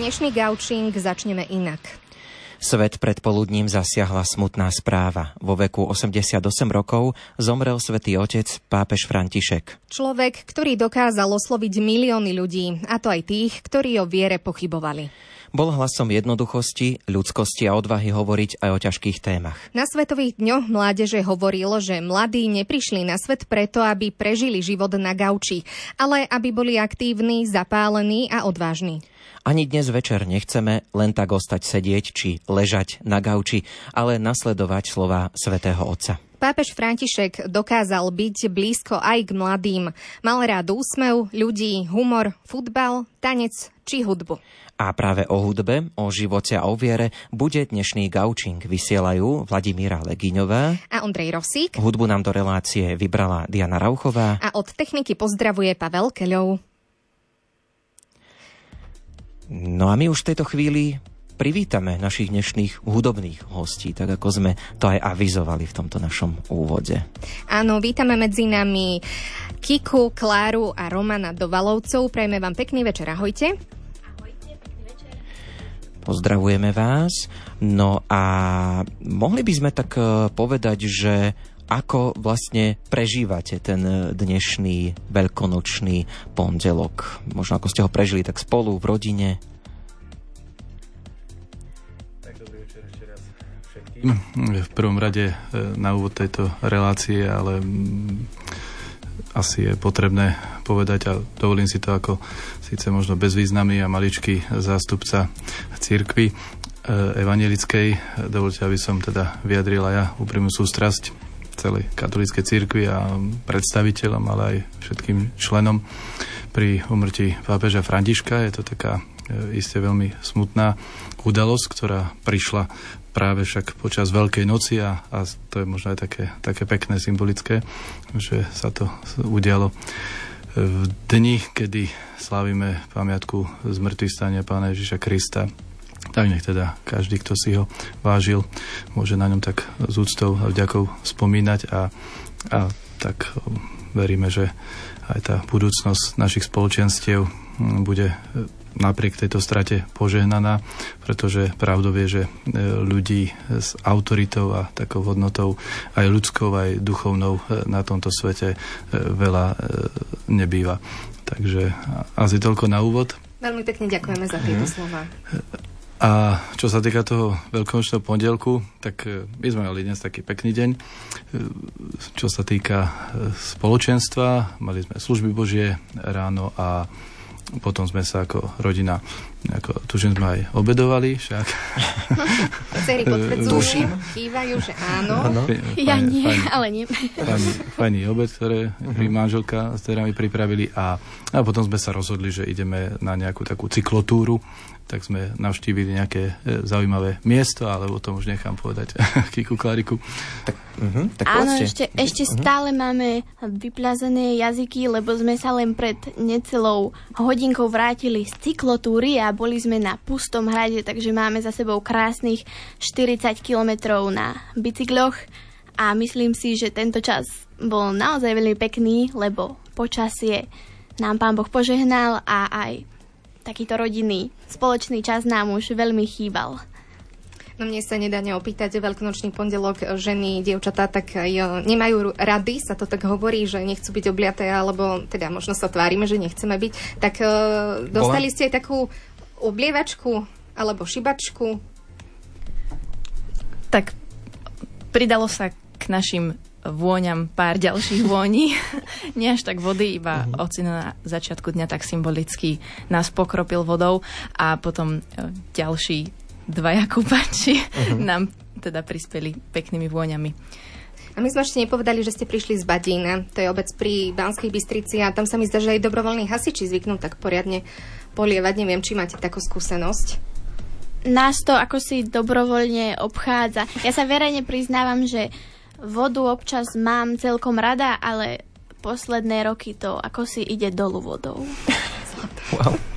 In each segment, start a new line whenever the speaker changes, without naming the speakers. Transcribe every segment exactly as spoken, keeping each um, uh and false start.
Dnešný gaučing začneme inak.
Svet predpoludním zasiahla smutná správa. Vo veku osemdesiatosem rokov zomrel svätý otec pápež František.
Človek, ktorý dokázal osloviť milióny ľudí, a to aj tých, ktorí o viere pochybovali.
Bol hlasom jednoduchosti, ľudskosti a odvahy hovoriť aj o ťažkých témach.
Na Svetových dňoch mládeže hovoril, že mladí neprišli na svet preto, aby prežili život na gauči, ale aby boli aktívni, zapálení a odvážni.
Ani dnes večer nechceme len tak ostať sedieť či ležať na gauči, ale nasledovať slová svätého Otca.
Pápež František dokázal byť blízko aj k mladým. Mal rád úsmev, ľudí, humor, futbal, tanec či hudbu.
A práve o hudbe, o živote a o viere bude dnešný gaučing. Vysielajú Vladimíra Legiňová
a Ondrej Rosík.
Hudbu nám do relácie vybrala Diana Rauchová.
A od techniky pozdravuje Pavel Keľov.
No a my už v tejto chvíli privítame našich dnešných hudobných hostí, tak ako sme to aj avizovali v tomto našom úvode.
Áno, vítame medzi nami Kiku, Kláru a Romana Dovalovcov. Prajeme vám pekný večer, ahojte.
Pozdravujeme vás. No a mohli by sme tak povedať, že ako vlastne prežívate ten dnešný veľkonočný pondelok? Možno ako ste ho prežili tak spolu, v rodine?
Tak dobrý večer ešte raz všetkým. V prvom rade na úvod tejto relácie, ale asi je potrebné povedať, a dovolím si to ako síce možno bezvýznamný a maličký zástupca cirkvi evanjelickej. Dovoľte, aby som teda vyjadrila ja úprimnú sústrasť celej katolíckej cirkvi a predstaviteľom, ale aj všetkým členom pri úmrtí pápeža Františka. Je to taká iste veľmi smutná udalosť, ktorá prišla práve však počas Veľkej noci a, a to je možno aj také, také pekné, symbolické, že sa to udialo v dni, kedy slávime pamiatku zmŕtvychvstania Pána Ježiša Krista. Tak nech teda každý, kto si ho vážil, môže na ňom tak s úctou a vďakou spomínať a, a tak veríme, že aj tá budúcnosť našich spoločenstiev bude napriek tejto strate požehnaná, pretože pravdou je, že ľudí s autoritou a takou hodnotou aj ľudskou, aj duchovnou na tomto svete veľa nebýva. Takže asi toľko na úvod.
Veľmi pekne ďakujeme za tieto slova.
A čo sa týka toho veľkonočného pondelku, tak my sme mali dnes taký pekný deň. Čo sa týka spoločenstva, mali sme služby Božie ráno a potom sme sa ako rodina, ako, tuším, sme aj obedovali, však.
Cery potvrdzujú, kývajú, že áno.
áno. Ja fajn, nie, fajn, ale nie.
Fajný, fajný obed, ktoré uh-huh. manželka s terami pripravili a, a potom sme sa rozhodli, že ideme na nejakú takú cyklotúru, tak sme navštívili nejaké zaujímavé miesto, ale o tom už nechám povedať Kiku, Klariku.
Tak, uh-huh, tak
áno, ešte, ešte uh-huh. stále máme vyplazené jazyky, lebo sme sa len pred necelou hodinkou vrátili z cyklotúry a boli sme na Pustom hrade, takže máme za sebou krásnych štyridsať kilometrov na bicykloch a myslím si, že tento čas bol naozaj veľmi pekný, lebo počasie nám Pán Boh požehnal a aj takýto rodinný spoločný čas nám už veľmi chýbal.
No mne sa nedá neopýtať, veľkonočný pondelok ženy, dievčatá tak aj nemajú rady, sa to tak hovorí, že nechcú byť obliaté, alebo teda možno sa tvárime, že nechceme byť. Tak uh, dostali ste aj takú oblievačku alebo šibačku?
Tak pridalo sa k našim vôňam pár ďalších vôní. Nie až tak vody, iba uh-huh. ocino na začiatku dňa tak symbolicky nás pokropil vodou a potom ďalší dvaja kúpači uh-huh. nám teda prispeli peknými vôňami.
A my sme ešte nepovedali, že ste prišli z Badína. To je obec pri Banskej Bystrici a tam sa mi zdá, že aj dobrovoľní hasiči zvyknú tak poriadne polievať. Neviem, či máte takú skúsenosť.
Nás to ako si dobrovoľne obchádza. Ja sa verejne priznávam, že vodu občas mám celkom rada, ale posledné roky to ako si ide dolu vodou.
Wow.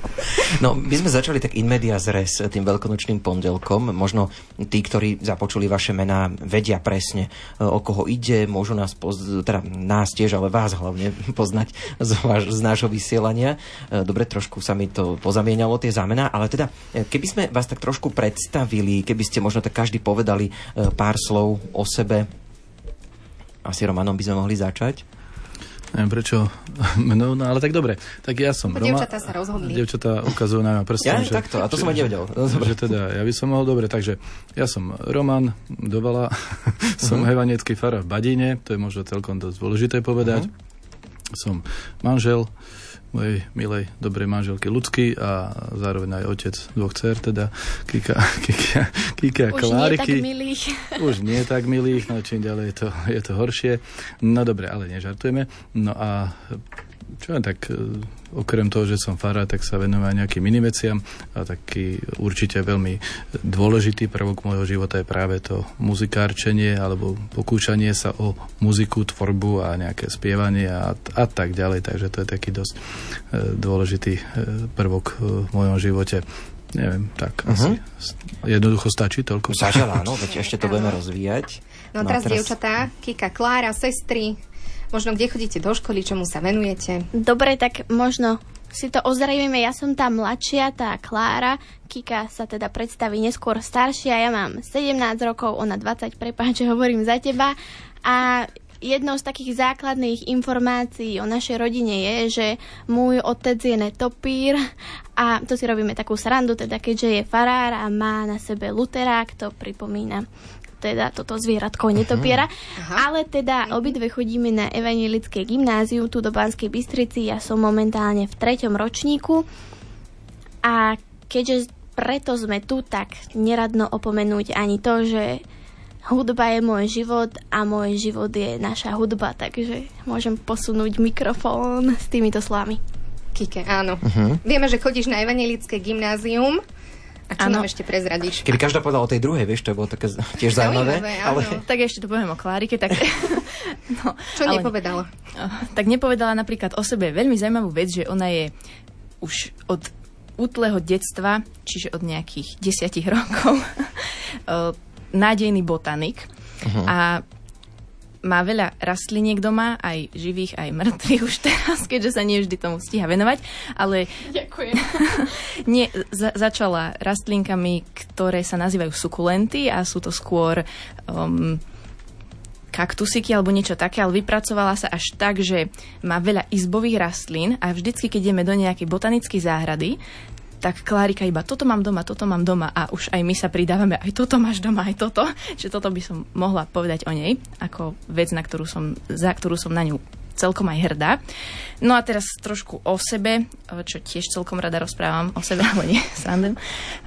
No, my sme začali tak in medias res tým veľkonočným pondelkom. Možno tí, ktorí započuli vaše mená, vedia presne, o koho ide, môžu nás, poz... teda nás tiež, ale vás hlavne poznať z, váš, z nášho vysielania. Dobre, trošku sa mi to pozamienialo, tie zámená, ale teda, keby sme vás tak trošku predstavili, keby ste možno tak každý povedali pár slov o sebe, asi Romanom by sme mohli začať.
Neviem prečo mnou, no ale tak dobre. Tak ja som Roman.
Dievčatá sa rozhodli.
Dievčatá ukazujú na mňa prstom.
Ja,
že,
takto, a to som aj nevedel.
Že teda, ja by som mohol, dobre, takže ja som Roman Dovala, som uh-huh. hevaniecký farár v Badíne, to je možno celkom dosť dôležité povedať. Uh-huh. Som manžel mojej milej, dobrej manželky Ľudsky a zároveň aj otec dvoch dcer, teda Kika, Kika, Kika a Kláriky.
Už nie tak milých.
Už nie tak milých, no čím ďalej je to, je to horšie. No dobre, ale nežartujeme. No a čo len tak, okrem toho, že som farár, tak sa venujem aj nejakým iným veciam a taký určite veľmi dôležitý prvok môjho života je práve to muzikárčenie alebo pokúšanie sa o muziku, tvorbu a nejaké spievanie a, a tak ďalej, takže to je taký dosť e, dôležitý e, prvok v mojom živote. Neviem, tak uh-huh. asi jednoducho stačí toľko.
Stačí, áno, veď ešte to budeme rozvíjať.
No, no teraz, teraz dievčatá, Kika, Klára, sestry, možno kde chodíte do školy, čomu sa venujete?
Dobre, tak možno si to ozrejmeme. Ja som tá mladšia, tá Klára. Kika sa teda predstaví neskôr staršia. Ja mám sedemnásť rokov, ona dvadsať, prepáč, že hovorím za teba. A jednou z takých základných informácií o našej rodine je, že môj otec je netopír a to si robíme takú srandu, teda keďže je farár a má na sebe luterák, to pripomína teda toto zvieratko netopiera. Aha. Ale teda obidve chodíme na evangelické gymnázium tu do Banskej Bystrici. Ja som momentálne v treťom ročníku a keďže preto sme tu, tak neradno opomenúť ani to, že hudba je môj život a môj život je naša hudba, takže môžem posunúť mikrofón s týmito slovami.
Kike, áno. Uh-huh. Vieme, že chodíš na evangelické gymnázium. A čo ano. Nám ešte prezradíš?
Keby každá povedala o tej druhej, vieš, to bolo také tiež zaujímavé. Ale...
Tak ešte to poviem o Klárike. Tak...
no, čo ale... nepovedala?
Tak nepovedala napríklad o sebe veľmi zaujímavú vec, že ona je už od útleho detstva, čiže od nejakých desiatich rokov, nádejný botanik. Uh-huh. A má veľa rastliniek doma, aj živých, aj mŕtvych už teraz, keďže sa nie vždy tomu stíha venovať, ale
ďakujem.
nie, za, začala rastlinkami, ktoré sa nazývajú sukulenty a sú to skôr um, kaktusiky alebo niečo také, ale vypracovala sa až tak, že má veľa izbových rastlín a vždycky, keď ideme do nejakej botanickej záhrady, tak Klárika iba toto mám doma, toto mám doma a už aj my sa pridávame, aj toto máš doma, aj toto. Že toto by som mohla povedať o nej, ako vec, na ktorú som, za ktorú som na ňu celkom aj hrdá. No a teraz trošku o sebe, čo tiež celkom rada rozprávam o sebe, ale nie, srandem.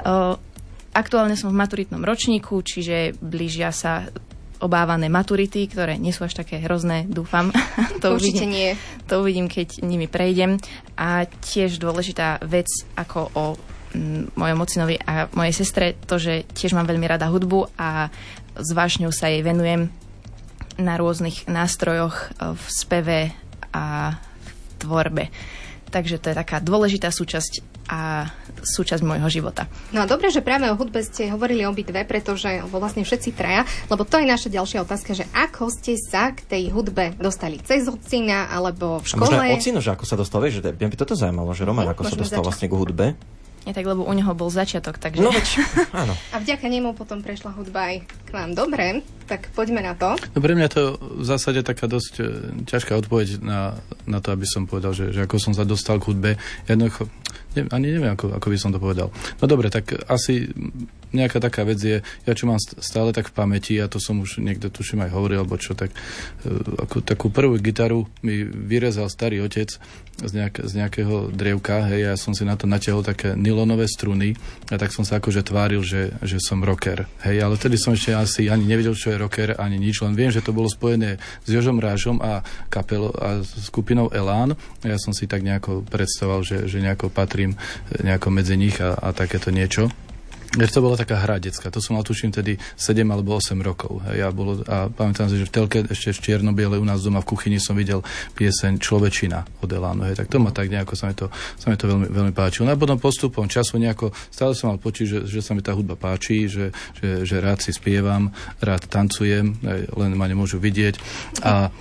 Aktuálne som v maturitnom ročníku, čiže blížia sa obávané maturity, ktoré nie sú až také hrozné, dúfam. to
Určite
uvidím,
nie.
To uvidím, keď nimi prejdem. A tiež dôležitá vec, ako o m, mojom ocinovi a mojej sestre, to, že tiež mám veľmi rada hudbu a s vášňou sa jej venujem na rôznych nástrojoch v speve a v tvorbe. Takže to je taká dôležitá súčasť a súčasť môjho života.
No a dobre, že práve o hudbe ste hovorili obidve, pretože vlastne všetci traja, lebo to je naša ďalšia otázka, že ako ste sa k tej hudbe dostali? Cez ocina alebo v škole?
A možno aj ocino, že ako sa dostal, vieš, že by toto zaujímalo, že Roman, ako sa dostal začať. vlastne k hudbe?
Nie tak, lebo u neho bol začiatok, takže...
No veď, áno.
A vďaka nemu potom prešla hudba aj k vám. Dobre, tak poďme na to.
No pre mňa to v zásade taká dosť e, ťažká odpoveď na, na to, aby som povedal, že, že ako som sa dostal k hudbe. Jednoducho, ne, ani neviem, ako, ako by som to povedal. No dobre, tak asi nejaká taká vec je, ja čo mám stále tak v pamäti, a to som už niekde tuším aj hovoril, alebo čo, tak e, ako, takú prvú gitaru mi vyrezal starý otec z, nejak, z nejakého drievka, hej, ja som si na to natiahol také nylonové struny a tak som sa akože tváril, že, že som rocker, hej, ale vtedy som ešte asi ani nevedel, čo je rocker, ani nič, len viem, že to bolo spojené s Jožom Rážom a kapelou a skupinou Elán. Ja som si tak nejako predstavoval, že, že nejako patrím nejako medzi nich a, a takéto niečo. To bola taká hra detská, to som mal tuším tedy sedem alebo osem rokov. Ja bolo, a pamätám si, že v telke ešte v čierno-biele u nás doma v kuchyni som videl pieseň Človečina od Elánu. Hej, tak to ma tak nejako, sa mi to, sa mi to veľmi, veľmi páčilo. No a potom postupom času nejako, stále som mal pocit, že, že sa mi tá hudba páči, že, že, že rád si spievam, rád tancujem, len ma nemôžu vidieť. A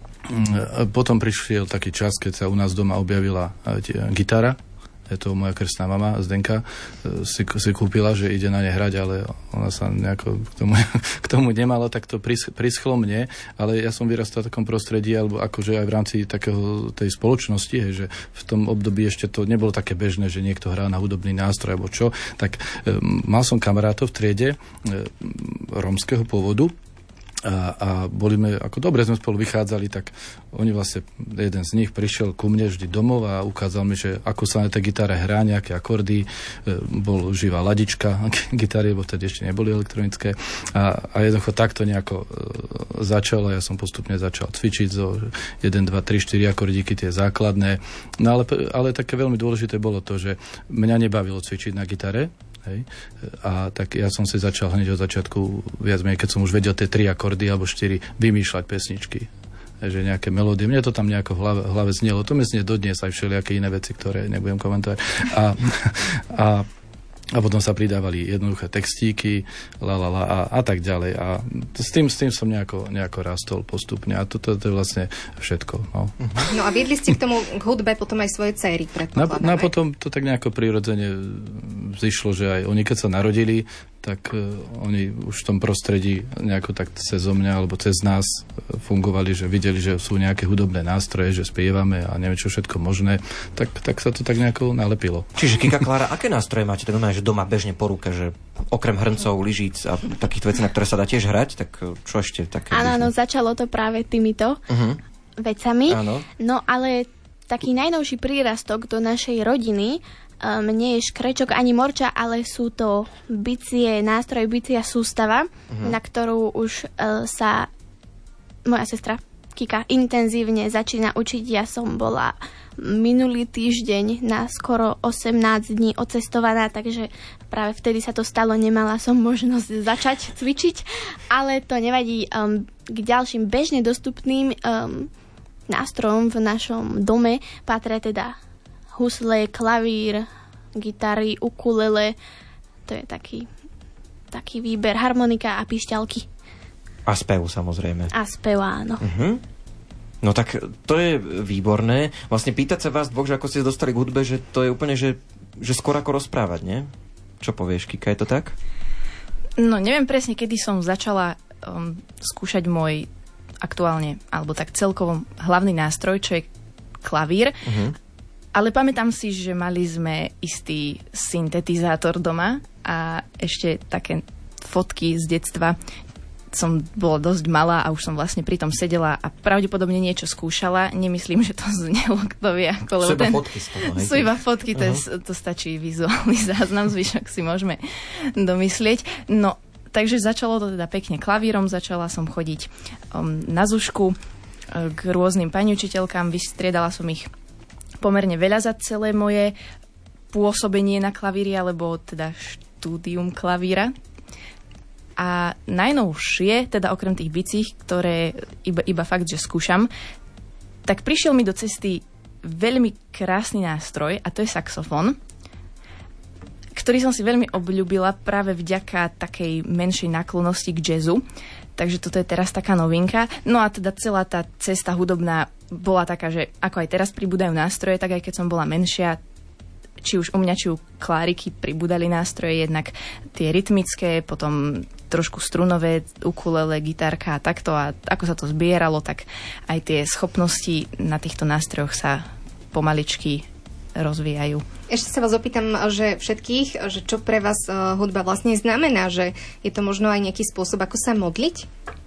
potom prišiel taký čas, keď sa u nás doma objavila gitara. Je to moja krstná mama, Zdenka, si, si kúpila, že ide na ne hrať, ale ona sa nejako k tomu, k tomu nemala, tak to pris, prischlo mne, ale ja som vyrastal v takom prostredí, alebo akože aj v rámci takého tej spoločnosti, hej, že v tom období ešte to nebolo také bežné, že niekto hrá na hudobný nástroj, alebo čo, tak e, mal som kamarátov v triede e, rómskeho pôvodu, A, a boli sme, ako dobre sme spolu vychádzali, tak oni vlastne, jeden z nich prišiel ku mne vždy domov a ukázal mi, že ako sa na tej gitare hrá, nejaké akordy, e, bol živá ladička gitary, bo vtedy ešte neboli elektronické a, a jednoducho takto nejako e, začalo, ja som postupne začal cvičiť zo jeden, dva, tri, štyri akordíky, tie základné, no ale, ale také veľmi dôležité bolo to, že mňa nebavilo cvičiť na gitare. Hej. A tak ja som si začal hneď od začiatku, viac menej, keď som už vedel tie tri akordy alebo štyri, vymýšľať pesničky. Hej, že nejaké melódie. Mne to tam nejako v hlave, v hlave znelo. To mi znie dodnes aj všelijaké iné veci, ktoré nebudem komentovať. A, a A potom sa pridávali jednoduché textíky, la, la, la, a, a tak ďalej. A s tým, s tým som nejako, nejako rastol postupne. A toto to je vlastne všetko. No.
No a viedli ste k tomu k hudbe potom aj svoje dcéry, predpokladám.
No a potom to tak nejako prirodzene zišlo, že aj oni, keď sa narodili, tak uh, oni už v tom prostredí nejako tak cez mňa alebo cez nás fungovali, že videli, že sú nejaké hudobné nástroje, že spievame a neviem čo všetko možné, tak, tak sa to tak nejako nalepilo.
Čiže Kika Klára, aké nástroje máte? Tak normálne, že doma bežne po ruke, že okrem hrncov, lyžíc a takýchto vecí, na ktoré sa dá tiež hrať, tak čo ešte také?
Áno, no, začalo to práve týmito uh-huh. vecami.
Áno.
No ale taký najnovší prírastok do našej rodiny um, nie je škrečok ani morča, ale sú to bicie, nástroj bicia sústava, uh-huh. na ktorú už uh, sa moja sestra Kika intenzívne začína učiť. Ja som bola minulý týždeň na skoro osemnásť dní odcestovaná, takže práve vtedy sa to stalo, nemala som možnosť začať cvičiť, ale to nevadí. Um, k ďalším bežne dostupným um, nástrojom v našom dome patria teda husle, klavír, gitary, ukulele, to je taký, taký výber, harmonika a pišťalky.
A spev, samozrejme.
A spev, áno.
Uh-huh. No tak to je výborné. Vlastne pýtať sa vás dvoch, že ako ste dostali k hudbe, že to je úplne, že, že skôr ako rozprávať, nie? Čo povieš, Kika, je to tak?
No neviem presne, kedy som začala um, skúšať môj aktuálne, alebo tak celkovo hlavný nástroj, čo je klavír. Uh-huh. Ale pamätám si, že mali sme istý syntetizátor doma a ešte také fotky z detstva. Som bola dosť malá a už som vlastne pri tom sedela a pravdepodobne niečo skúšala. Nemyslím, že to znelo, kto vie ako.
Sú iba
ten...
fotky z toho, hej?
Sú iba fotky, to,
uh-huh.
je, to stačí vizuálny záznam, zvyšok si môžeme domyslieť. No, takže začalo to teda pekne klavírom, začala som chodiť um, na zušku uh, k rôznym pani učiteľkám, vystriedala som ich pomerne veľa za celé moje pôsobenie na klavíri, alebo teda štúdium klavíra. A najnovšie, teda okrem tých bicích, ktoré iba, iba fakt, že skúšam, tak prišiel mi do cesty veľmi krásny nástroj a to je saxofón, ktorý som si veľmi obľúbila práve vďaka takej menšej náklonnosti k jazzu. Takže toto je teraz taká novinka. No a teda celá tá cesta hudobná bola taká, že ako aj teraz pribúdajú nástroje, tak aj keď som bola menšia, či už u mňa, či u Kláriky pribúdali nástroje, jednak tie rytmické, potom trošku strunové, ukulele, gitárka a takto. A ako sa to zbieralo, tak aj tie schopnosti na týchto nástrojoch sa pomaličky rozvíjajú.
Ešte sa vás opýtam, že všetkých, že čo pre vás uh, hudba vlastne znamená, že je to možno aj nejaký spôsob, ako sa modliť?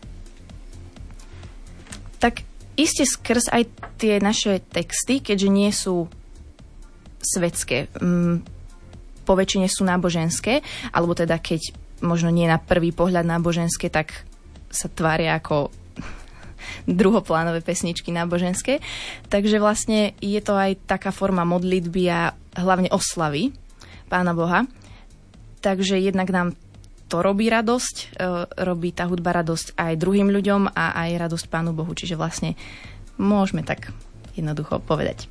Tak iste skrz aj tie naše texty, keďže nie sú svetské, um, po väčšine sú náboženské, alebo teda keď možno nie na prvý pohľad náboženské, tak sa tvária ako druhoplánové pesničky náboženské. Takže vlastne je to aj taká forma modlitby a hlavne oslavy Pána Boha. takže jednak nám to robí radosť, robí tá hudba radosť aj druhým ľuďom a aj radosť Pánu Bohu, čiže vlastne môžeme tak jednoducho povedať.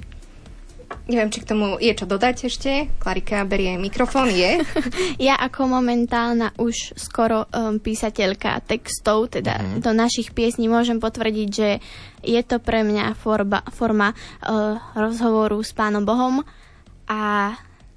Neviem, či k tomu je čo dodať ešte. Klarika berie mikrofón, je?
Ja ako momentálna už skoro um, písateľka textov, teda mm. do našich piesní môžem potvrdiť, že je to pre mňa forma, forma uh, rozhovoru s Pánom Bohom a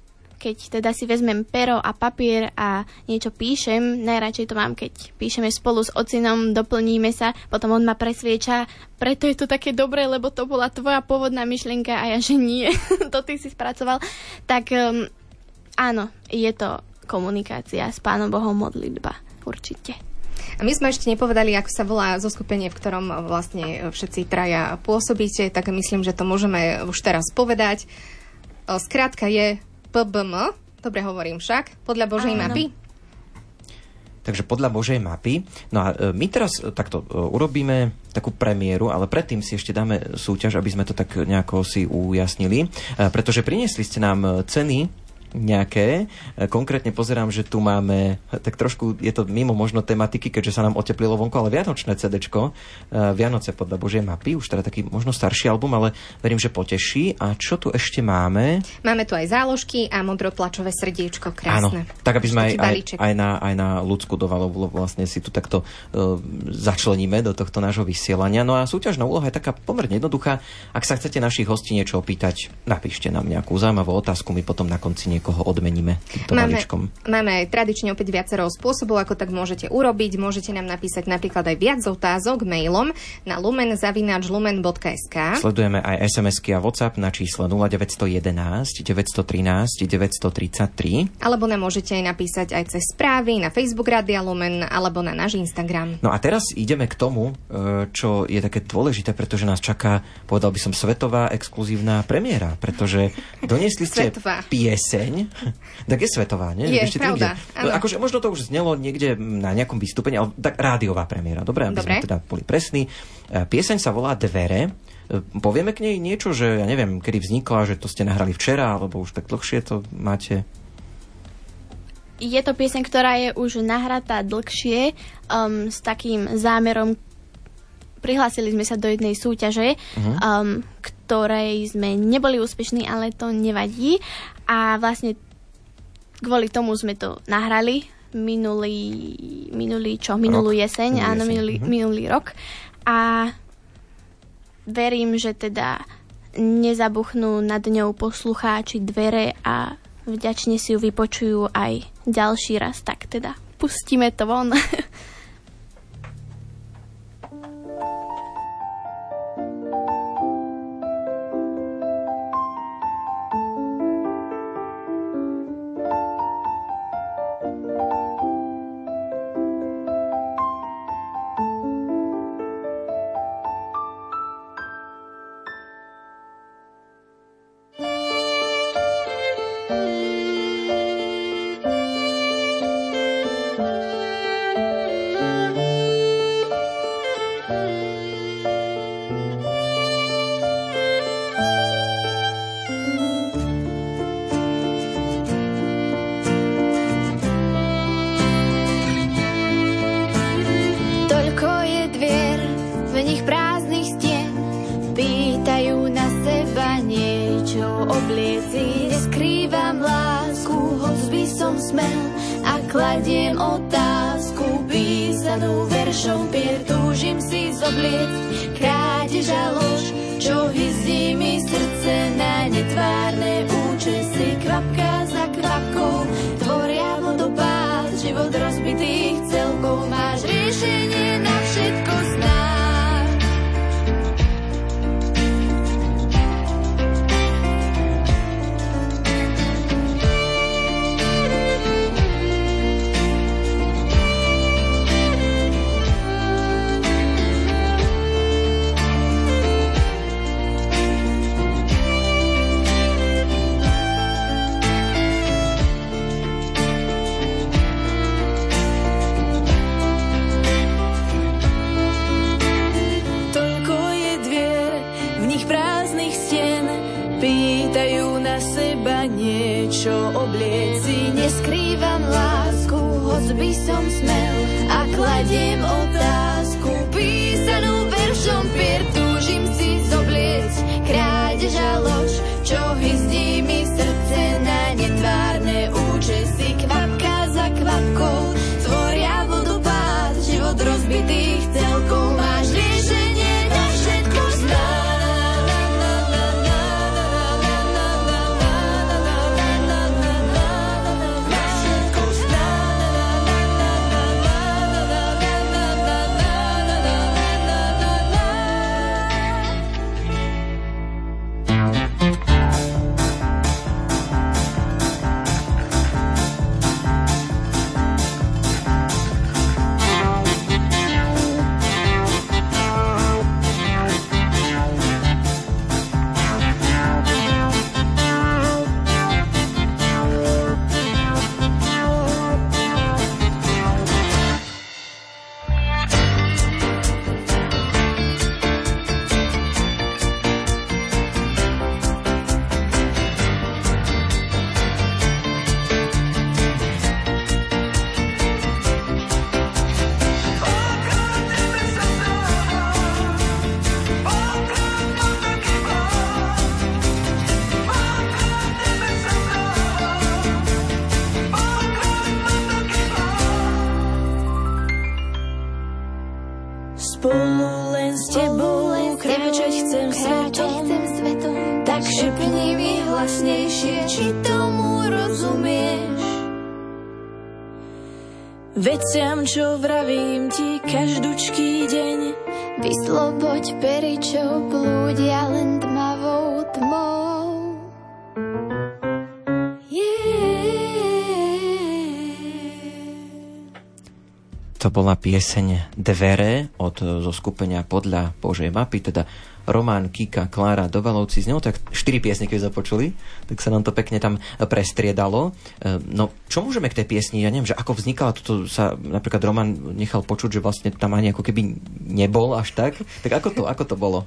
keď teda si vezmem pero a papier a niečo píšem, najradšej to mám, keď píšeme spolu s ocinom, doplníme sa, potom on ma presvieča, preto je to také dobré, lebo to bola tvoja pôvodná myšlienka a ja, že nie, to ty si spracoval. Tak um, áno, je to komunikácia s Pánom Bohom, modlitba, určite.
A my sme ešte nepovedali, ako sa volá zoskupenie, v ktorom vlastne všetci traja pôsobíte, tak myslím, že to môžeme už teraz povedať. Skrátka je pé bé em, dobre hovorím však, podľa Božej Áno. mapy.
Takže podľa Božej mapy. No a my teraz takto urobíme takú premiéru, ale predtým si ešte dáme súťaž, aby sme to tak nejako si ujasnili, pretože priniesli ste nám ceny nejaké. Konkrétne pozerám, že tu máme, tak trošku je to mimo možno tematiky, keďže sa nám oteplilo vonku, ale vianočné cédečko, Vianoce podľa Božej mapy, už teda taký možno starší album, ale verím, že poteší. A čo tu ešte máme?
Máme tu aj záložky a modrotlačové srdiečko, krásne.
Áno, tak aby sme aj, aj, aj, na, aj na Ľudsku Dovalovu vlastne si tu takto uh, začleníme do tohto nášho vysielania. No a súťažná úloha je taká pomerne jednoduchá. Ak sa chcete našich hostí niečo opýtať, napíšte nám nejakú zaujímavú otázku, my potom na konci koho odmeníme týmto
máme,
balíčkom.
Máme aj tradične opäť viacero spôsobov, ako tak môžete urobiť. Môžete nám napísať napríklad aj viac otázok mailom na lumen zavináč lumen bodka es ká.
Sledujeme aj es em esky a WhatsApp na čísle nula deväť jedna jedna, deväť jedna tri, deväť tri tri.
Alebo nám môžete aj napísať aj cez správy na Facebook Rádia Lumen alebo na náš Instagram.
No a teraz ideme k tomu, čo je také dôležité, pretože nás čaká, povedal by som, svetová exkluzívna premiéra, pretože doniesli ste pieseň. Tak je svetová, nie?
Je,
ešte
pravda.
Akože možno to už znelo niekde na nejakom vystúpení, ale tak rádiová premiéra. Dobre, aby
Dobre.
sme teda boli presní. Pieseň sa volá Dvere. Povieme k nej niečo, že ja neviem, kedy vznikla, že to ste nahrali včera, alebo už tak dlhšie to máte?
Je to pieseň, ktorá je už nahratá dlhšie, um, s takým zámerom. Prihlásili sme sa do jednej súťaže, uh-huh. um, ktorej sme neboli úspešní, ale to nevadí. A vlastne kvôli tomu sme to nahrali minulý, minulý čo? Minulú rok. jeseň, minulý áno, jeseň. Minulý, uh-huh. minulý rok. A verím, že teda nezabuchnú nad ňou poslucháči dvere a vďačne si ju vypočujú aj ďalší raz. Tak teda pustíme to von.
Kladiem otázku písanú veršom pier, túžim si zobliecť krádež a lož, čo hyzdí mi srdce na netvárne účesy. Kvapka za kvapkou tvoria vodopád, život rozbitých celkov. Máš riešenie na všetko znáš. Niečo oblieci, Neskrývam lásku, hoď by som smel, a kladiem otázku písanú veršom pier. Túžim si zobliec krádež a lož, čo hyzdí mi srdce na netvárne účesy. Kvapka za kvapkou tvoria vodopád, život rozbitých celkov. Máš riešenie na všetko zná. Spolu len s tebou kráčať chcem svetom, tak šepni mi hlasnejšie, či tomu rozumieš. Veciam, čo vravím ti každúčký deň, vysloboď pery, čo blúdia len tmavou tmou.
To bola pieseň Dvere od zoskupenia Podľa Božej mapy, teda Roman, Kika, Klára, Dovalovci. Z neho tak štyri piesne, keď započuli, tak sa nám to pekne tam prestriedalo. No, čo môžeme k tej piesni? Ja neviem, že ako vznikala, toto sa napríklad Roman nechal počuť, že vlastne tam ani ako keby nebol až tak. Tak ako to, ako to bolo?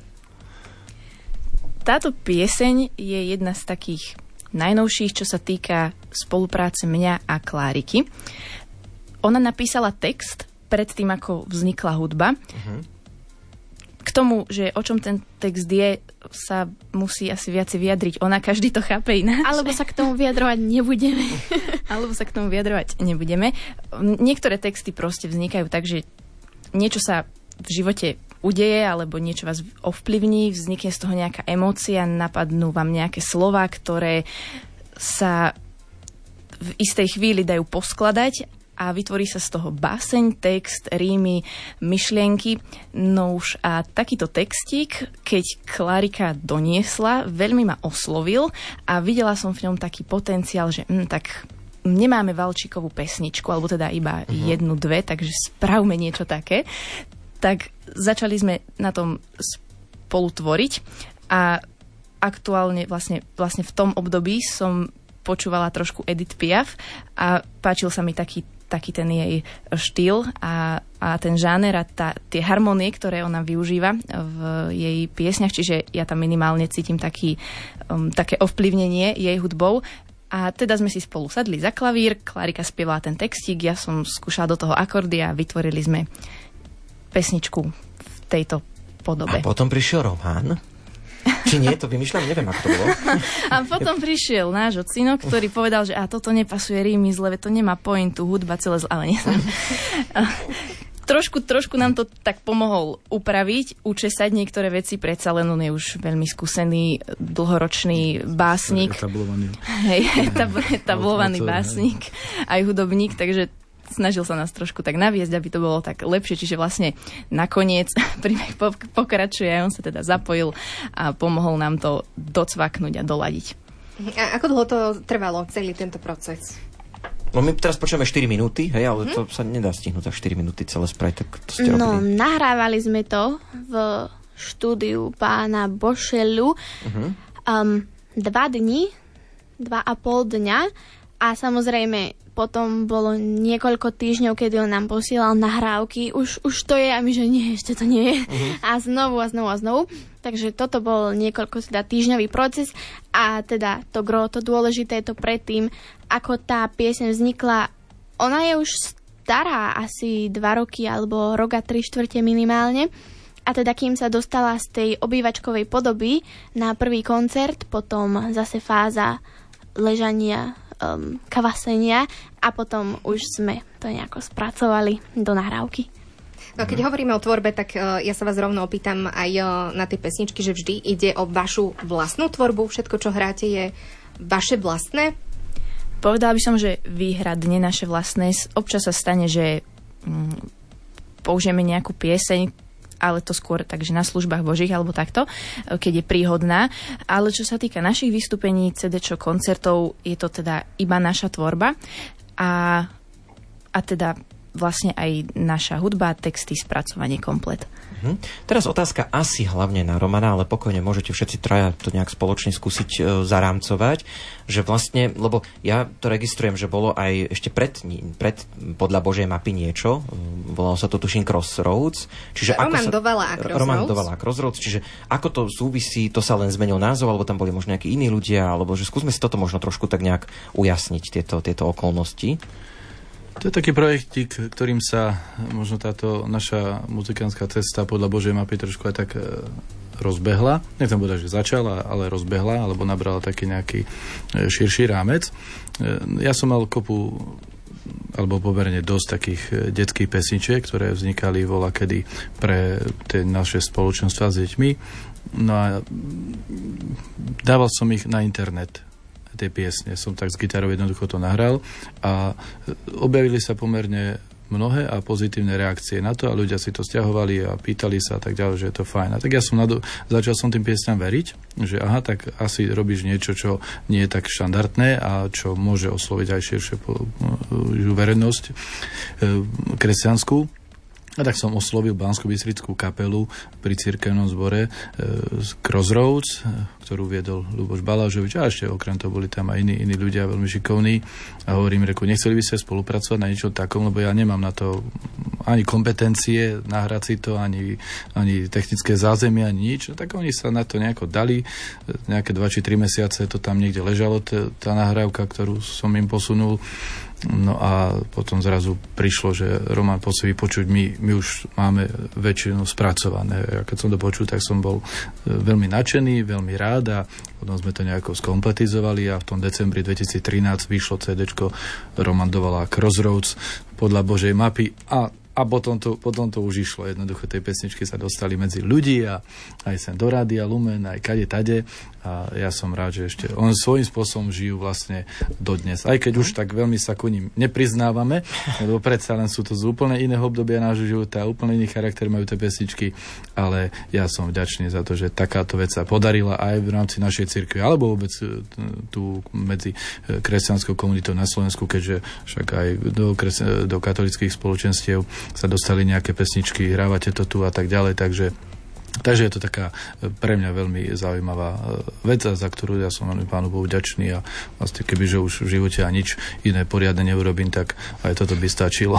Táto pieseň je jedna z takých najnovších, čo sa týka spolupráce mňa a Kláriky. Ona napísala text pred tým, ako vznikla hudba. Uh-huh. K tomu, že o čom ten text je, sa musí asi viac vyjadriť. Ona každý to chápe ináč.
Alebo sa k tomu vyjadrovať nebudeme.
Alebo sa k tomu vyjadrovať nebudeme. Niektoré texty proste vznikajú tak, že niečo sa v živote udeje, alebo niečo vás ovplyvní, vznikne z toho nejaká emócia, napadnú vám nejaké slová, ktoré sa v istej chvíli dajú poskladať a vytvorí sa z toho báseň, text, rímy, myšlienky. No už a takýto textík, keď Klárika doniesla, veľmi ma oslovil a videla som v ňom taký potenciál, že hm, tak nemáme Valčíkovú pesničku, alebo teda iba uh-huh. jednu, dve, takže spravme niečo také. Tak začali sme na tom spolu tvoriť a aktuálne vlastne, vlastne v tom období som počúvala trošku Edith Piaf a páčil sa mi taký taký ten jej štýl a, a ten žáner a tá, tie harmonie, ktoré ona využíva v jej piesňach, čiže ja tam minimálne cítim taký, um, také ovplyvnenie jej hudbou. A teda sme si spolu sadli za klavír, Klárika spievala ten textík, ja som skúšala do toho akordy a vytvorili sme pesničku v tejto podobe.
A potom prišiel Roman. Či nie, to vymýšľam, neviem, ako to bolo.
A potom prišiel náš ocino, ktorý povedal, že a toto nepasuje rímy zle, to nemá pointu, hudba celé zle, ale nie. trošku, trošku nám to tak pomohol upraviť, učesať niektoré veci, predsa len on je už veľmi skúsený, dlhoročný básnik.
Etablovaný.
Hej, etablovaný básnik, aj hudobník, takže snažil sa nás trošku tak naviesť, aby to bolo tak lepšie, čiže vlastne nakoniec príbeh pokračuje, on sa teda zapojil a pomohol nám to docvaknúť a doladiť.
A ako dlho to trvalo, celý tento proces?
No my teraz počujeme štyri minúty, hej, ale hm? to sa nedá stihnúť za štyri minúty celé spraviť, tak to ste
No,
robili.
nahrávali sme to v štúdiu pána Bošelu uh-huh. um, dva dni, dva a pol dňa. A samozrejme, potom bolo niekoľko týždňov, kedy on nám posielal nahrávky. Už, už to je, a my, že nie, ešte to nie je. Uh-huh. A znovu a znovu a znovu. Takže toto bol niekoľko teda týždňový proces. A teda to gro, to dôležité je to predtým, ako tá pieseň vznikla. Ona je už stará asi dva roky, alebo rok a tri štvrte minimálne. A teda kým sa dostala z tej obývačkovej podoby na prvý koncert, potom zase fáza ležania, um, kvasenia a potom už sme to nejako spracovali do nahrávky.
No, keď hovoríme o tvorbe, tak uh, ja sa vás rovno opýtam aj uh, na tie pesničky, že vždy ide o vašu vlastnú tvorbu, všetko, čo hráte, je vaše vlastné?
Povedala by som, že výhradne naše vlastné. Občas sa stane, že um, použijeme nejakú pieseň, ale to skôr takže na službách Božích alebo takto, keď je príhodná. Ale čo sa týka našich vystúpení, cé déčok, koncertov, je to teda iba naša tvorba a, a teda vlastne aj naša hudba, texty, spracovanie komplet.
Mhm. Teraz otázka asi hlavne na Romana, ale pokojne môžete všetci traja to nejak spoločne skúsiť e, zarámcovať, že vlastne, lebo ja to registrujem, že bolo aj ešte pred, pred podľa Božej mapy niečo, volalo sa to tuším Crossroads. Čiže
Roman
ako sa,
Dovala a Crossroads.
Roman Dovala a Crossroads, čiže ako to súvisí, to sa len zmenil názov, alebo tam boli možno nejakí iní ľudia, alebo že skúsme si toto možno trošku tak nejak ujasniť, tieto, tieto okolnosti.
To je taký projektík, ktorým sa možno táto naša muzikánska cesta podľa Božej mapy trošku aj tak rozbehla. Nechcem povedať, že začala, ale rozbehla, alebo nabrala taký nejaký širší rámec. Ja som mal kopu, alebo pomerne dosť takých detských pesničiek, ktoré vznikali volakedy pre tie naše spoločenstva s deťmi. No a dával som ich na internet, tej piesne. Som tak s gitarou jednoducho to nahral a objavili sa pomerne mnohé a pozitívne reakcie na to a ľudia si to stiahovali a pýtali sa a tak ďalej, že je to fajn. A tak ja som nado- začal som tým piesňam veriť, že aha, tak asi robíš niečo, čo nie je tak štandardné a čo môže osloviť aj širšie po, verejnosť e, kresťanskú. A tak som oslovil Banskobystrickú kapelu pri cirkevnom zbore e, Crossroads, ktorú viedol Ľuboš Balážovič a ešte okrem toho boli tam aj iní, iní ľudia veľmi šikovní. A hovorím, reku, nechceli by ste spolupracovať na niečo takom, lebo ja nemám na to ani kompetencie nahrať si to, ani, ani technické zázemie, ani nič. Tak oni sa na to nejako dali. Nejaké dva či tri mesiace to tam niekde ležalo, t- tá nahrávka, ktorú som im posunul. No a potom zrazu prišlo, že Roman, poď si vypočuť, my, my už máme väčšinu spracované. A keď som to počul, tak som bol veľmi nadšený, veľmi rád a potom sme to nejako skompletizovali a v tom decembri dvetisíctrinásť vyšlo cé déčko Roman Dovala Crossroads podľa Božej mapy a A potom to, potom to už išlo. Jednoducho tej pesničky sa dostali medzi ľudí a aj sem do Rádia Lumen, aj kade tade. A ja som rád, že ešte on svojím spôsobom žijú vlastne dodnes. Aj keď už tak veľmi sa ku ním nepriznávame, lebo predsa len sú to z úplne iného obdobia nášho života, úplne iný charakter majú tie pesničky, ale ja som vďačný za to, že takáto vec sa podarila aj v rámci našej cirkvi, alebo vôbec tu medzi kresťanskou komunitou na Slovensku, keďže však aj do, kres- do katolických spoločenstiev sa dostali nejaké pesničky, hrávate to tu a tak ďalej, takže, takže je to taká pre mňa veľmi zaujímavá vec, za ktorú ja som Pánu Bohu vďačný a vlastne kebyže už v živote a nič iné poriadne neurobím, tak aj toto by stačilo.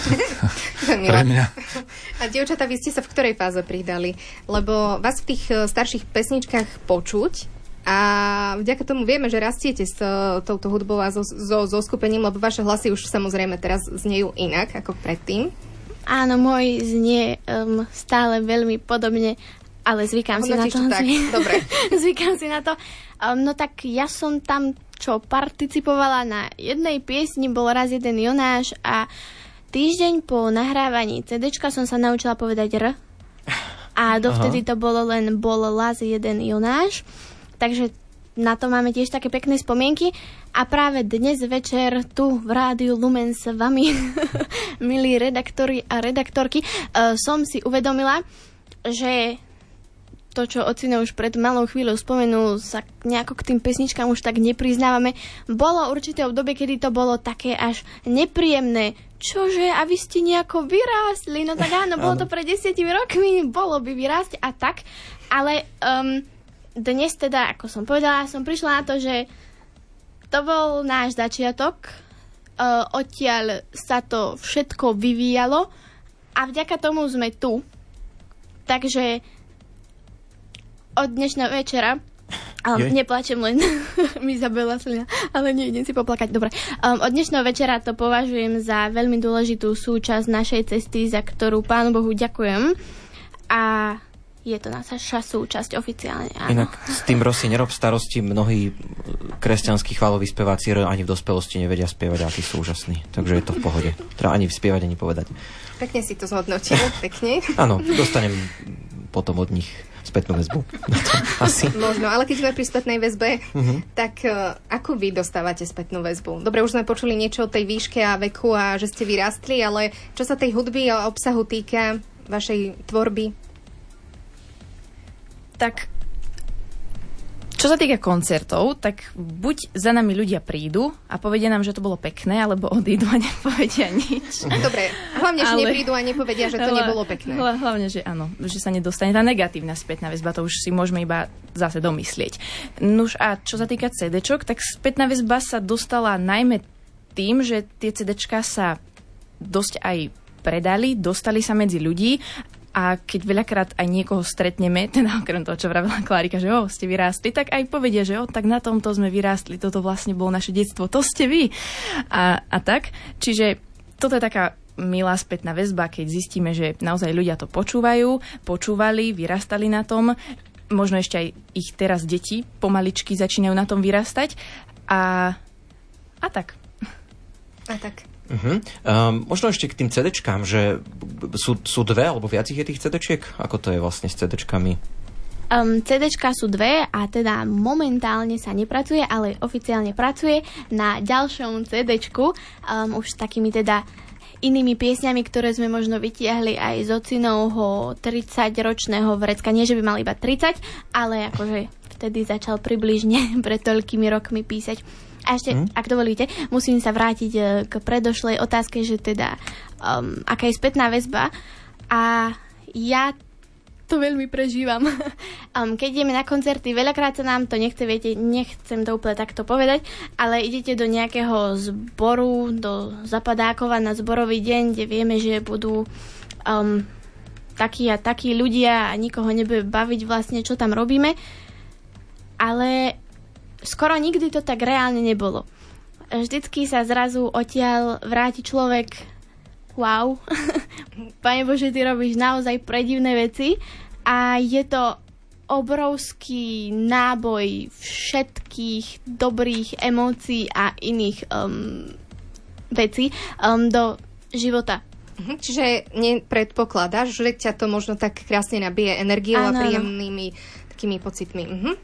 Pre mňa.
A dievčatá, vy ste sa v ktorej fáze pridali? Lebo vás v tých starších pesničkách počuť a vďaka tomu vieme, že rastiete s touto hudbou a so, so, so skupením, lebo vaše hlasy už samozrejme teraz znejú inak ako predtým.
Áno, môj znie um, stále veľmi podobne, ale zvykám si na to.
Tak, dobre.
Zvykám si na to. Um, no tak ja som tam, čo participovala na jednej piesni, bol raz jeden Jonáš a týždeň po nahrávaní cé déčka som sa naučila povedať R. A dovtedy Aha. to bolo len bol las jeden Jonáš. Takže na to máme tiež také pekné spomienky. A práve dnes večer tu v Rádiu Lumen s vami, milí redaktori a redaktorky, uh, som si uvedomila, že to, čo ocino už pred malou chvíľou spomenul, sa nejako k tým pesničkám už tak nepriznávame. Bolo určité obdobie, kedy to bolo také až nepríjemné. Čože, a vy ste nejako vyrástli? No tak áno, bolo to pred desiatimi rokmi, bolo by vyrásť a tak. Ale um, dnes teda, ako som povedala, som prišla na to, že to bol náš začiatok. Uh, odtiaľ sa to všetko vyvíjalo a vďaka tomu sme tu. Takže od dnešného večera um, neplačem len mi zabila slina, ale nie, idem si poplakať. Dobre. Um, od dnešného večera to považujem za veľmi dôležitú súčasť našej cesty, za ktorú Pánu Bohu ďakujem. A je to naša súčasť oficiálne, áno.
Inak s tým Rossi nerob starosti, mnohí kresťanskí chváloví speváci ani v dospelosti nevedia spievať, a tí sú úžasní. Takže je to v pohode. Treba ani spievať, ani povedať.
Pekne si to zhodnotil, pekne.
Áno, dostanem potom od nich spätnú väzbu. Asi.
Možno, ale keď sme pri spätnej väzbe, uh-huh. tak uh, ako vy dostávate spätnú väzbu? Dobre, už sme počuli niečo o tej výške a veku a že ste vyrástli, ale čo sa tej hudby a obsahu týka vašej tvorby?
Tak, čo sa týka koncertov, tak buď za nami ľudia prídu a povedia nám, že to bolo pekné, alebo odídu a nepovedia nič.
Dobre, hlavne, že ale... neprídu a nepovedia, že to nebolo pekné.
Hlavne, že áno, že sa nedostane tá negatívna spätná väzba, to už si môžeme iba zase domyslieť. Nuž a čo sa týka cé déčok, tak spätná väzba sa dostala najmä tým, že tie cé déčka sa dosť aj predali, dostali sa medzi ľudí. A keď veľakrát aj niekoho stretneme, teda okrem toho, čo vravila Klárika, že o, ste vyrástli, tak aj povedia, že o, tak na tomto sme vyrástli, toto vlastne bolo naše detstvo, to ste vy. A, a tak, čiže toto je taká milá spätná väzba, keď zistíme, že naozaj ľudia to počúvajú, počúvali, vyrastali na tom, možno ešte aj ich teraz deti pomaličky začínajú na tom vyrastať a, a tak.
A tak.
Uh-huh. Um, možno ešte k tým cé déčkám, že sú, sú dve alebo viac ich je tých cé déčiek? Ako to je vlastne s cé déčkami?
Um, cé déčka sú dve a teda momentálne sa nepracuje, ale oficiálne pracuje na ďalšom cé déčku, um, už s takými teda inými piesňami, ktoré sme možno vytiahli aj z ocinovho tridsaťročného vrecka. Nie, že by mal iba tridsať, ale akože vtedy začal približne pred toľkými rokmi písať. A ešte, mm. ak dovolíte, musím sa vrátiť k predošlej otázke, že teda um, aká je spätná väzba. A ja to veľmi prežívam. um, keď ideme na koncerty, veľakrát sa nám to nechce, viete, nechcem to úplne takto povedať, ale idete do nejakého zboru, do Zapadákova na zborový deň, kde vieme, že budú um, takí a takí ľudia a nikoho nebude baviť vlastne, čo tam robíme. Ale skoro nikdy to tak reálne nebolo. Vždycky sa zrazu odtiaľ vráti človek, wow, Pane Bože, ty robíš naozaj predivné veci a je to obrovský náboj všetkých dobrých emócií a iných um, vecí um, do života.
Mhm, čiže nepredpokladáš, že ťa to možno tak krásne nabije energiou a príjemnými takými pocitmi. Mhm.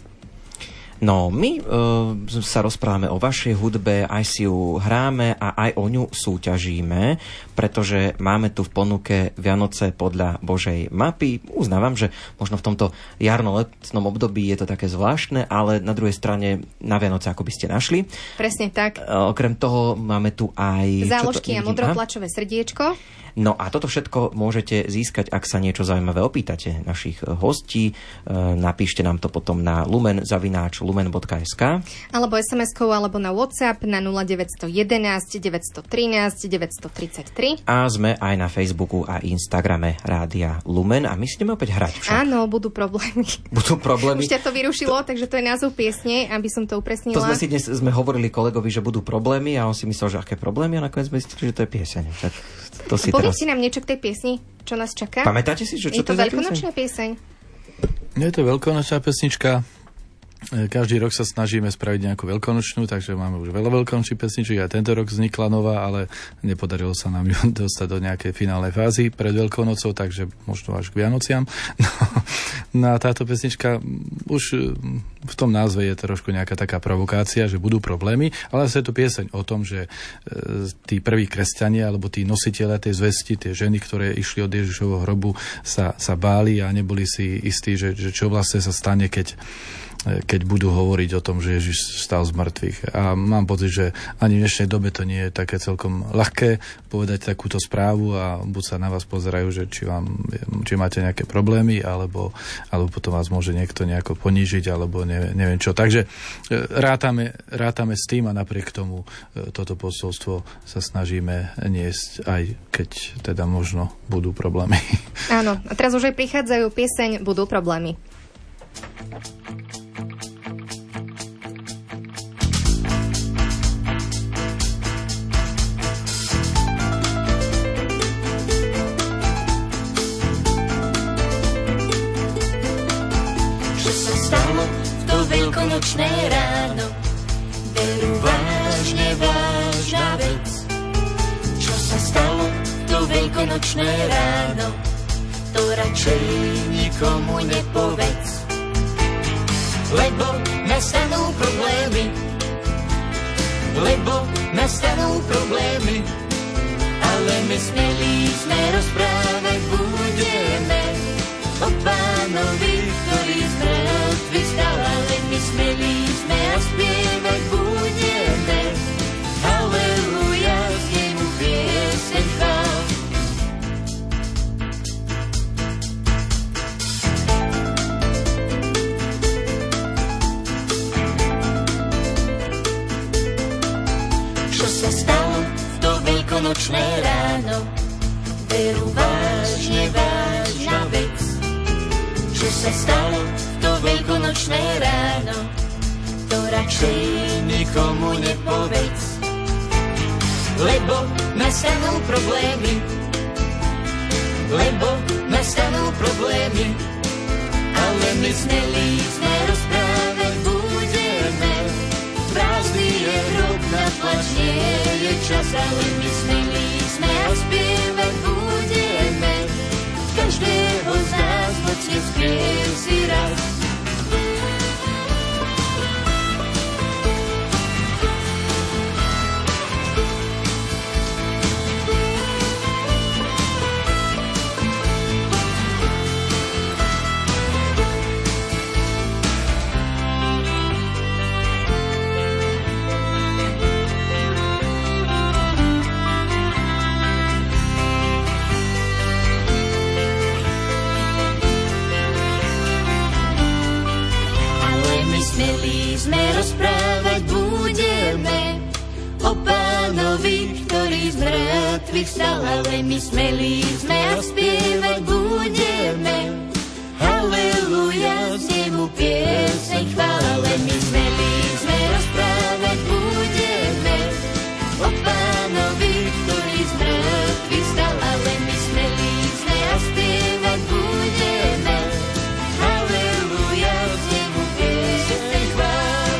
No, my uh, sa rozprávame o vašej hudbe, aj si ju hráme a aj o ňu súťažíme, pretože máme tu v ponuke Vianoce podľa Božej mapy. Uznávam, že možno v tomto jarno-letnom období je to také zvláštne, ale na druhej strane na Vianoce ako by ste našli.
Presne tak.
Uh, okrem toho máme tu aj...
Záložky a modroplačové srdiečko.
No a toto všetko môžete získať, ak sa niečo zaujímavé opýtate našich hostí. Napíšte nám to potom na lumen zavináč lumen bodka es ká
alebo es em eskou, alebo na WhatsApp na nula deväť jedna jedna, deväť jedna tri, deväť tri tri.
A sme aj na Facebooku a Instagrame Rádia Lumen a my si ideme opäť hrať však.
Áno, budú problémy.
Budú problémy.
Už ťa to vyrušilo, to... takže to je názov piesne, aby som to upresnila.
To sme si dnes sme hovorili kolegovi, že budú problémy a on si myslel, že aké problémy a nakoniec sme zistili, že to je pieseň. Tak to si
Poviete
teraz...
nám niečo k tej piesni, čo nás čaká?
Pamätáte si, čo, čo
je to,
to je
veľkonočná pieseň?
Je to veľkonočná pesnička. Každý rok sa snažíme spraviť nejakú veľkonočnú, takže máme už veľa veľkonočných pesničiek. Aj tento rok vznikla nová, ale nepodarilo sa nám ju dostať do nejakej finálnej fázy pred Veľkonocou, takže možno až k Vianociam. No, no a táto pesnička už v tom názve je trošku nejaká taká provokácia, že budú problémy, ale je to pieseň o tom, že tí prví kresťania alebo tí nositelia tej zvesti, tie ženy, ktoré išli od Ježišovho hrobu, sa, sa báli a neboli si istí, že, že čo vlastne sa stane, keď keď budú hovoriť o tom, že Ježiš stal z mŕtvych. A mám pocit, že ani v dnešnej dobe to nie je také celkom ľahké povedať takúto správu a buď sa na vás pozerajú, že či, vám, či máte nejaké problémy, alebo, alebo potom vás môže niekto nejako ponížiť, alebo neviem, neviem čo. Takže rátame, rátame s tým a napriek tomu toto posolstvo sa snažíme niesť, aj keď teda možno budú problémy.
Áno, a teraz už aj prichádzajú pieseň Budú problémy.
Čo sa stalo v to veľkonočné ráno? Veru vážne, vážna vec. Čo sa stalo v to veľkonočné ráno? To radšej nikomu nepovedz, lebo nastanú problémy, lebo nastanú problémy, ale my smelí sme rozprávať budeme o Pánovi, ktorý z mŕtvych vstal, ale my smelí sme a spievať budeme. Halleluja, z nemu pieseň chvál. Čo sa stalo v to veľkonočné ráno? Veru vážne, vážna vec. Čo sa stalo v to veľkonočné ráno? To radšej nikomu nepovedz, lebo nastanú problémy, lebo nastanú problémy, ale my smelí sme rozprávať budeme. Prázdny je hrob, na plač nie je čas, ale my smelí sme a spievať budeme. Každého z nás mocne spiev si raz. Smelí sme rozprávať budeme o Pánovi, ktorý z mŕtvych vstal, ale my smelí sme a spievať budeme. Halleluja, z nemu pieseň chvál, ale my smelí sme rozprávať budeme o Pánovi, ktorý z mŕtvych vstal, ale my smelí sme a spievať budeme. Halleluja, z nemu pieseň chvál.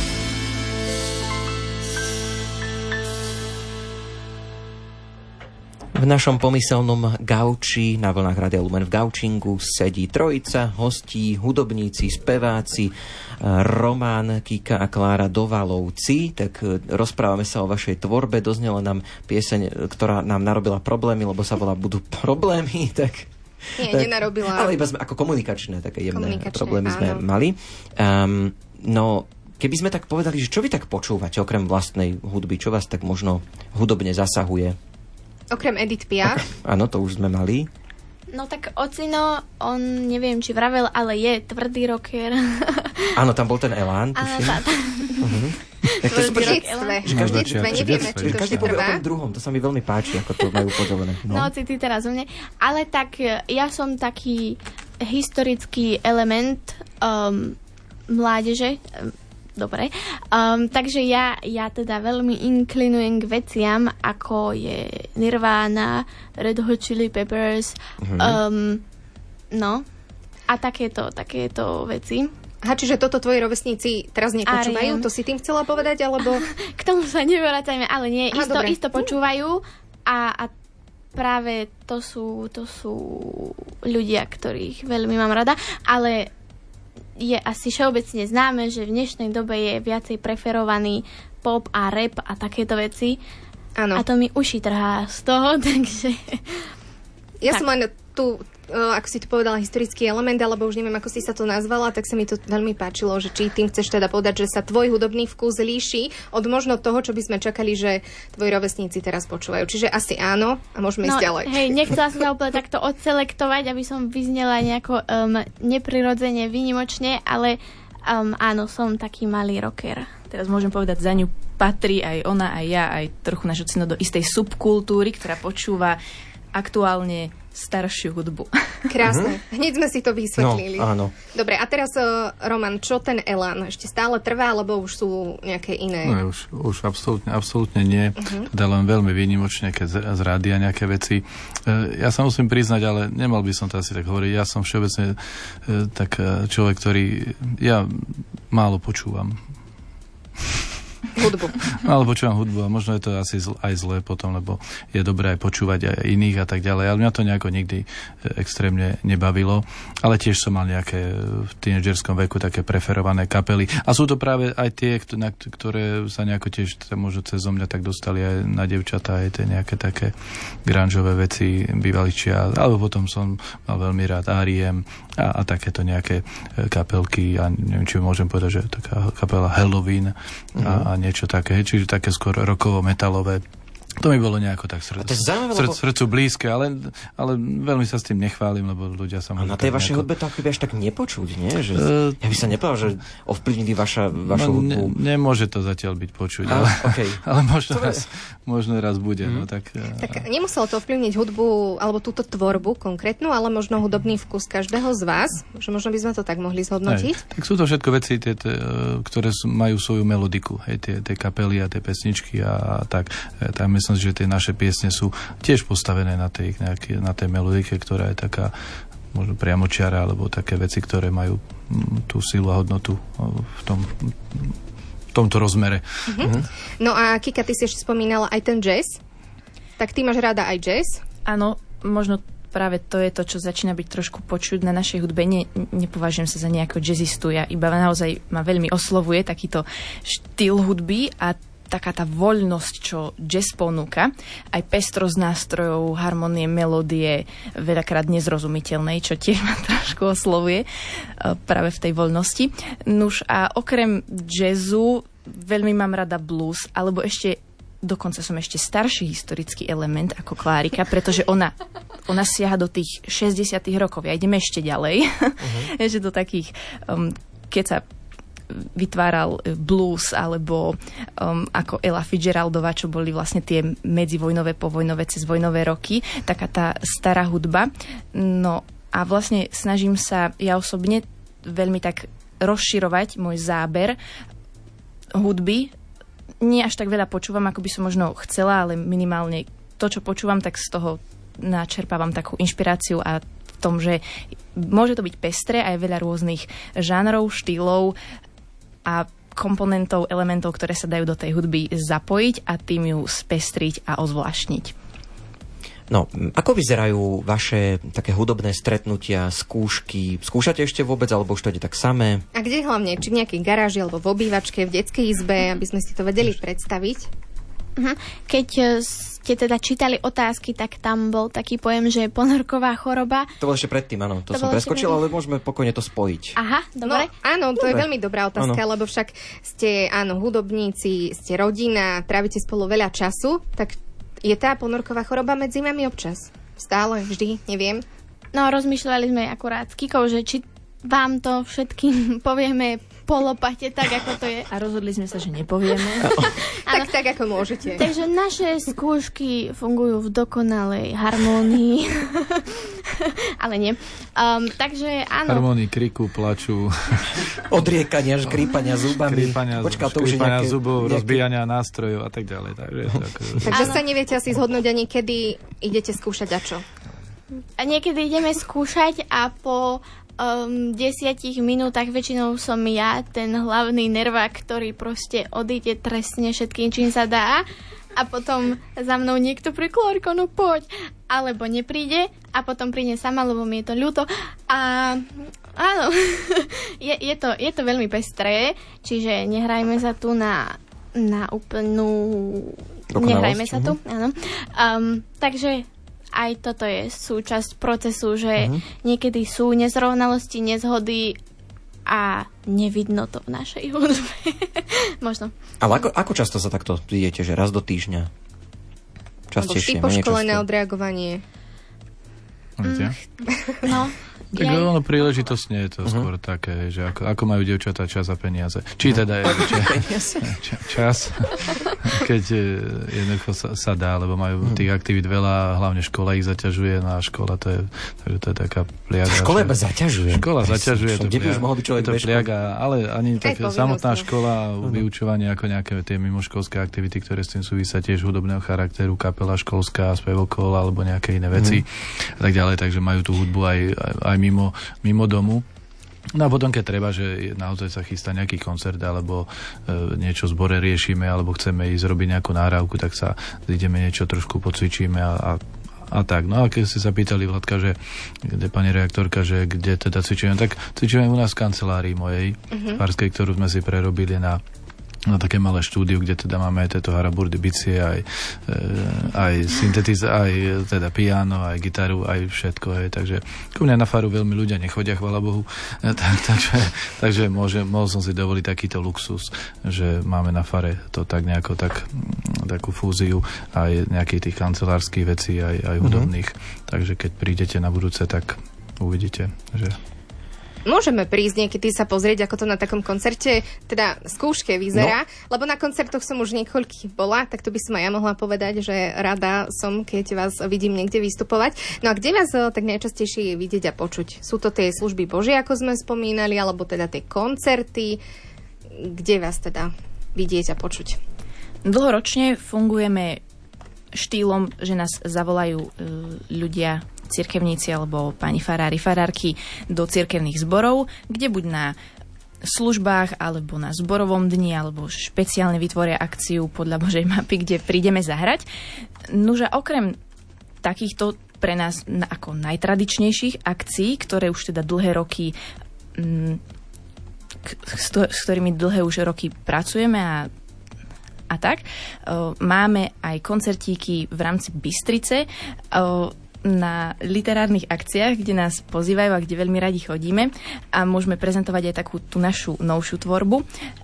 V našom pomyselnom gauči na vlnách Rádia Lumen v Gaučingu sedí trojica hostí, hudobníci, speváci Román, Kika a Klára Dovalovci. Tak rozprávame sa o vašej tvorbe. Doznela nám pieseň, ktorá nám narobila problémy, lebo sa volá Budú problémy. Tak,
Nie, tak, nenarobila.
Ale iba sme ako komunikačné, také jemné problémy
áno.
sme mali. Um, no, keby sme tak povedali, že čo vy tak počúvate okrem vlastnej hudby, čo vás tak možno hudobne zasahuje?
Okrem Edith Piaf.
Áno, to už sme mali.
No tak Ocino, on neviem, či vravel, ale je tvrdý rocker.
Áno, tam bol ten elán,
Áno,
tuším.
tá, tá.
Uh-huh. Tak to
V
super, že,
detstve.
že každý,
V detstve nevieme, či to
každý
ešte
povie o
trvá.
tom druhom, to sa mi veľmi páči, ako to majú podelené.
No, no ty teraz u mne. Ale tak ja som taký historický element um, mládeže. Dobre. Um, takže ja, ja teda veľmi inklinujem k veciam, ako je Nirvana, Red Hot Chili Peppers, mm-hmm. um, no a takéto, takéto veci.
Aha, čiže toto tvoji rovesníci teraz nepočúvajú? To si tým chcela povedať, alebo...
K tomu sa nevracajme, ale nie,
Aha,
isto,
dobre.
isto počúvajú a, a práve to sú, to sú ľudia, ktorých veľmi mám rada, ale je asi všeobecne známe, že v dnešnej dobe je viacej preferovaný pop a rap a takéto veci.
Áno.
A to mi uši trhá z toho, takže...
Ja
tak.
som len tú ako si to povedala, historický element, alebo už neviem, ako si sa to nazvala, tak sa mi to veľmi páčilo, že či tým chceš teda povedať, že sa tvoj hudobný vkus líši od možno toho, čo by sme čakali, že tvoji rovesníci teraz počúvajú. Čiže asi áno a môžeme
no,
ísť ďalej.
Hej, nechcela som sa úplne takto odselektovať, aby som vyznela nejako um, neprirodzene, výnimočne, ale um, áno, som taký malý rocker.
Teraz môžem povedať, za ňu patrí aj ona, aj ja, aj trochu našu cenu do istej subkultúry, ktorá počúva aktuálne staršiu hudbu.
Krásne. Mm-hmm. Hneď sme si to vysvetlili.
No, áno.
Dobre, a teraz, uh, Roman, čo ten elán? Ešte stále trvá, alebo už sú nejaké iné?
No, už, už absolútne, absolútne nie. Uh-huh. Teda len veľmi výnimočne, keď z, z rádia nejaké veci. E, ja sa musím priznať, ale nemal by som to asi tak hovoriť. Ja som všeobecne e, tak človek, ktorý... Ja málo počúvam.
Hudbu.
Málo počúvam hudbu a možno je to asi zl, aj zlé potom, lebo je dobré aj počúvať aj iných a tak ďalej. Ale mňa to nejako nikdy extrémne nebavilo. Ale tiež som mal nejaké v tínedžerskom veku také preferované kapely. A sú to práve aj tie, ktoré sa nejako tiež možno cez mňa tak dostali aj na devčatá, aj tie nejaké také grungeové veci bývalých čias. Alebo potom som mal veľmi rád R E M a, a takéto nejaké kapelky. A neviem, či môžem povedať, že taká kapela Halloween mm-hmm. a, a niečo také, čiže také skôr rockovo-metalové. To mi bolo nejako tak srdcu, srdcu, srdcu blízke, ale, ale veľmi sa s tým nechválim, lebo ľudia sa...
A na tej vašej nejako... hudbe to akoby až tak nepočuť, nie? Že, uh, ja by sa nepovedal, že ovplyvnili vaša, vašu no, hudbu.
Ne, nemôže to zatiaľ byť počuť, ale, okay. ale možno, raz, možno raz bude. Mm. No, tak,
tak nemuselo to ovplyvniť hudbu, alebo túto tvorbu konkrétnu, ale možno hudobný vkus každého z vás, že možno by sme to tak mohli zhodnotiť.
Hej, tak sú to všetko veci, tie, tie, ktoré majú svoju melodiku, hej, tie, tie kapely a tie pesničky a, a tak. Tam myslím, že tie naše piesne sú tiež postavené na tej, nejaké, na tej melodike, ktorá je taká možno priamočiara, alebo také veci, ktoré majú tú silu a hodnotu v tom, v tomto rozmere.
Mm-hmm. No a Kika, ty si ešte spomínala aj ten jazz. Tak ty máš rada aj jazz?
Áno, možno práve to je to, čo začína byť trošku počuť na našej hudbe. Ne, nepovažujem sa za nejakého jazzistu. Ja iba naozaj ma veľmi oslovuje takýto štýl hudby a taká tá voľnosť, čo jazz ponúka, aj pestrosť nástrojov, harmonie, melódie, veľakrát nezrozumiteľnej, čo tiež ma trošku oslovuje práve v tej voľnosti. Nuž a okrem jazzu veľmi mám rada blues, alebo ešte dokonca som ešte starší historický element ako Klárika, pretože ona, ona siaha do tých šesťdesiatych rokov. Ja idem ešte ďalej. Uh-huh. Ešte do takých, um, keď sa vytváral blues, alebo um, ako Ella Fitzgeraldová, čo boli vlastne tie medzivojnové, povojnové, cezvojnové roky, taká tá stará hudba. No a vlastne snažím sa ja osobne veľmi tak rozširovať môj záber hudby. Nie až tak veľa počúvam, ako by som možno chcela, ale minimálne to, čo počúvam, tak z toho načerpávam takú inšpiráciu a v tom, že môže to byť pestré aj veľa rôznych žánrov, štýlov a komponentov, elementov, ktoré sa dajú do tej hudby zapojiť a tým ju spestriť a ozvláštniť.
No, ako vyzerajú vaše také hudobné stretnutia, skúšky? Skúšate ešte vôbec, alebo už to ide tak samé?
A kde hlavne? Či v nejakej garáži, alebo v obývačke, v detskej izbe, aby sme si to vedeli predstaviť?
Keď ste teda čítali otázky, tak tam bol taký pojem, že ponorková choroba.
To bolo ešte predtým, áno. To, to som preskočil, ale môžeme pokojne to spojiť.
Aha, dobre.
No, áno, to dobre. Je veľmi dobrá otázka, áno. Lebo však ste, áno, hudobníci, ste rodina, trávite spolu veľa času, tak je tá ponorková choroba medzi vami občas? Stále, vždy, neviem.
No, rozmýšľali sme akurát s Kikou, že či vám to všetkým povieme po lopate, tak ako to je.
A rozhodli sme sa, že nepovieme.
tak, tak ako môžete.
Takže naše skúšky fungujú v dokonalej harmónii. Ale nie. Um, takže áno.
Harmónii, kriku, plaču.
Odriekania, škrípania zubami.
Škrípania, Počká, to škrípania nejaké, zubov, nejaké... rozbíjania nástrojov a tak ďalej. Takže, tak,
takže sa neviete asi zhodnúť ani kedy idete skúšať a čo?
A niekedy ideme skúšať a po Um, desiatich minútach väčšinou som ja ten hlavný nervák, ktorý proste odíde trestne všetkým, čím sa dá a potom za mnou niekto pri Klárko, no poď, alebo nepríde a potom príde sama, lebo mi je to ľúto a áno, je, je, to, je to veľmi pestré, čiže nehrajme sa tu na, na úplnú
dokonalosť.
Nehrajme sa tu, áno. Um, takže aj toto je súčasť procesu, že
Mhm.
niekedy sú nezrovnalosti, nezhody a nevidno to v našej hudbe. Možno.
Ale ako, ako často sa takto idete, že raz do týždňa? Častejšie,
Alebo vždy
menej
poškolené
často?
odreagovanie.
Viete?
No,
Tak
ja-
ono príležitostne je to uh-huh. skôr také, že ako, ako majú dievčatá čas a peniaze. Či teda je čas, čas keď e, jednoducho sa, sa dá, lebo majú tých aktivít veľa, hlavne škola ich zaťažuje, no a škola to je, takže to je taká pliaga.
Škola iba zaťažuje.
Škola zaťažuje, to
Kde by už mohol byť človek
je to
bez školy?
pliaga, ale ani tak
povinnosť,
samotná
no.
škola, vyučovanie ako nejaké tie mimoškolské aktivity, ktoré s tým súvisia tiež hudobného charakteru, kapela školská, spevokol alebo nejaké iné veci a tak ďalej, takže majú tú hudbu aj, aj, aj mimo, mimo domu. No a potom, keď treba, že naozaj sa chystá nejaký koncert alebo e, niečo v zbore riešime alebo chceme ísť robiť nejakú náhrávku, tak sa ideme niečo trošku pocvičíme a, a, a tak. No a keď ste sa pýtali, Vladka, že kde pani reaktorka, že kde teda cvičíme, tak cvičíme u nás v kancelárii mojej, uh-huh. Farskej, ktorú sme si prerobili na na také malé štúdiu, kde teda máme aj tieto haraburdy, bicie, aj, e, aj syntetiz, aj teda piano, aj gitaru, aj všetko. Hej. Takže ku mne na faru veľmi ľudia nechodia, chvála Bohu. E, tak, takže takže môže, mohol som si dovoliť takýto luxus, že máme na fare to tak nejako tak, takú fúziu aj nejakých tých kancelárskych vecí, aj, aj hudobných. Mm-hmm. Takže keď prídete na budúce, tak uvidíte, že...
Môžeme prísť niekedy sa pozrieť, ako to na takom koncerte, teda skúške vyzerá, no. Lebo na koncertoch som už niekoľkých bola, tak to by som aj ja mohla povedať, že rada som, keď vás vidím niekde vystupovať. No a kde vás tak najčastejšie je vidieť a počuť? Sú to tie služby Božie, ako sme spomínali, alebo teda tie koncerty? Kde vás teda vidieť a počuť?
Dlhoročne fungujeme štýlom, že nás zavolajú e, ľudia, cirkevníci alebo pani farári, farárky do cirkevných zborov, kde buď na službách alebo na zborovom dni alebo špeciálne vytvoria akciu podľa Božej mapy, kde prídeme zahrať. Nože okrem takýchto pre nás ako najtradičnejších akcií, ktoré už teda dlhé roky m, k, s, to, s ktorými dlhé už roky pracujeme a a tak. O, máme aj koncertíky v rámci Bystrice o, na literárnych akciách, kde nás pozývajú a kde veľmi radi chodíme a môžeme prezentovať aj takú tú našu novšiu tvorbu.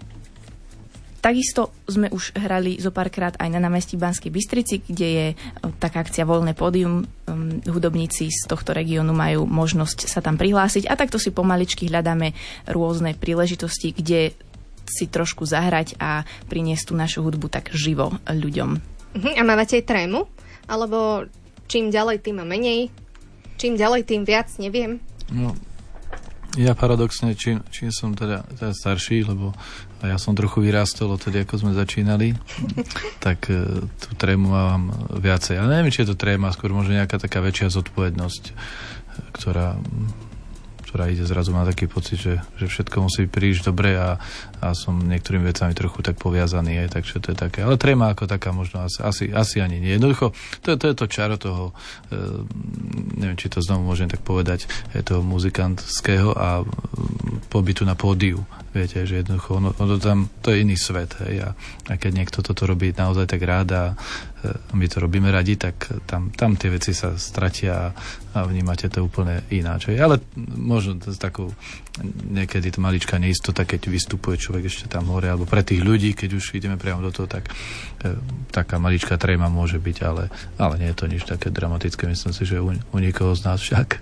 Takisto sme už hrali zo párkrát aj na námestí Banskej Bystrici, kde je o, taká akcia Voľné pódium. Um, hudobníci z tohto regiónu majú možnosť sa tam prihlásiť a takto si pomaličky hľadáme rôzne príležitosti, kde si trošku zahrať a priniesť tú našu hudbu tak živo ľuďom.
Uh-huh. A mávate aj trému? Alebo čím ďalej, tým a menej? Čím ďalej, tým viac? Neviem.
No, ja paradoxne, čím, čím som teda, teda starší, lebo ja som trochu vyrástol odtedy, ako sme začínali, tak e, tú trému mám viacej. Ale neviem, či je to tréma, skôr možno nejaká taká väčšia zodpovednosť, ktorá... ktorá ide zrazu, má taký pocit, že, že všetko musí prísť dobre a, a som niektorými vecami trochu tak poviazaný, aj, takže to je také. Ale tréma ako taká možno asi, asi, asi ani nie. Jednoducho, to, to je to čaro toho, e, neviem, či to znovu môžem tak povedať, je toho muzikantského a pobytu na pódiu. Viete, že jednoducho, ono, ono tam, to je iný svet. Hej, a, a keď niekto toto robí naozaj tak rád a my to robíme radi, tak tam, tam tie veci sa stratia a, a vnímate to úplne ináč. Ale možno to s takou niekedy to maličká neistota, keď vystupuje človek ešte tam hore, alebo pre tých ľudí, keď už ideme priamo do toho, tak e, taká maličká tréma môže byť, ale, ale nie je to nič také dramatické. Myslím si, že u, u nikoho z nás však.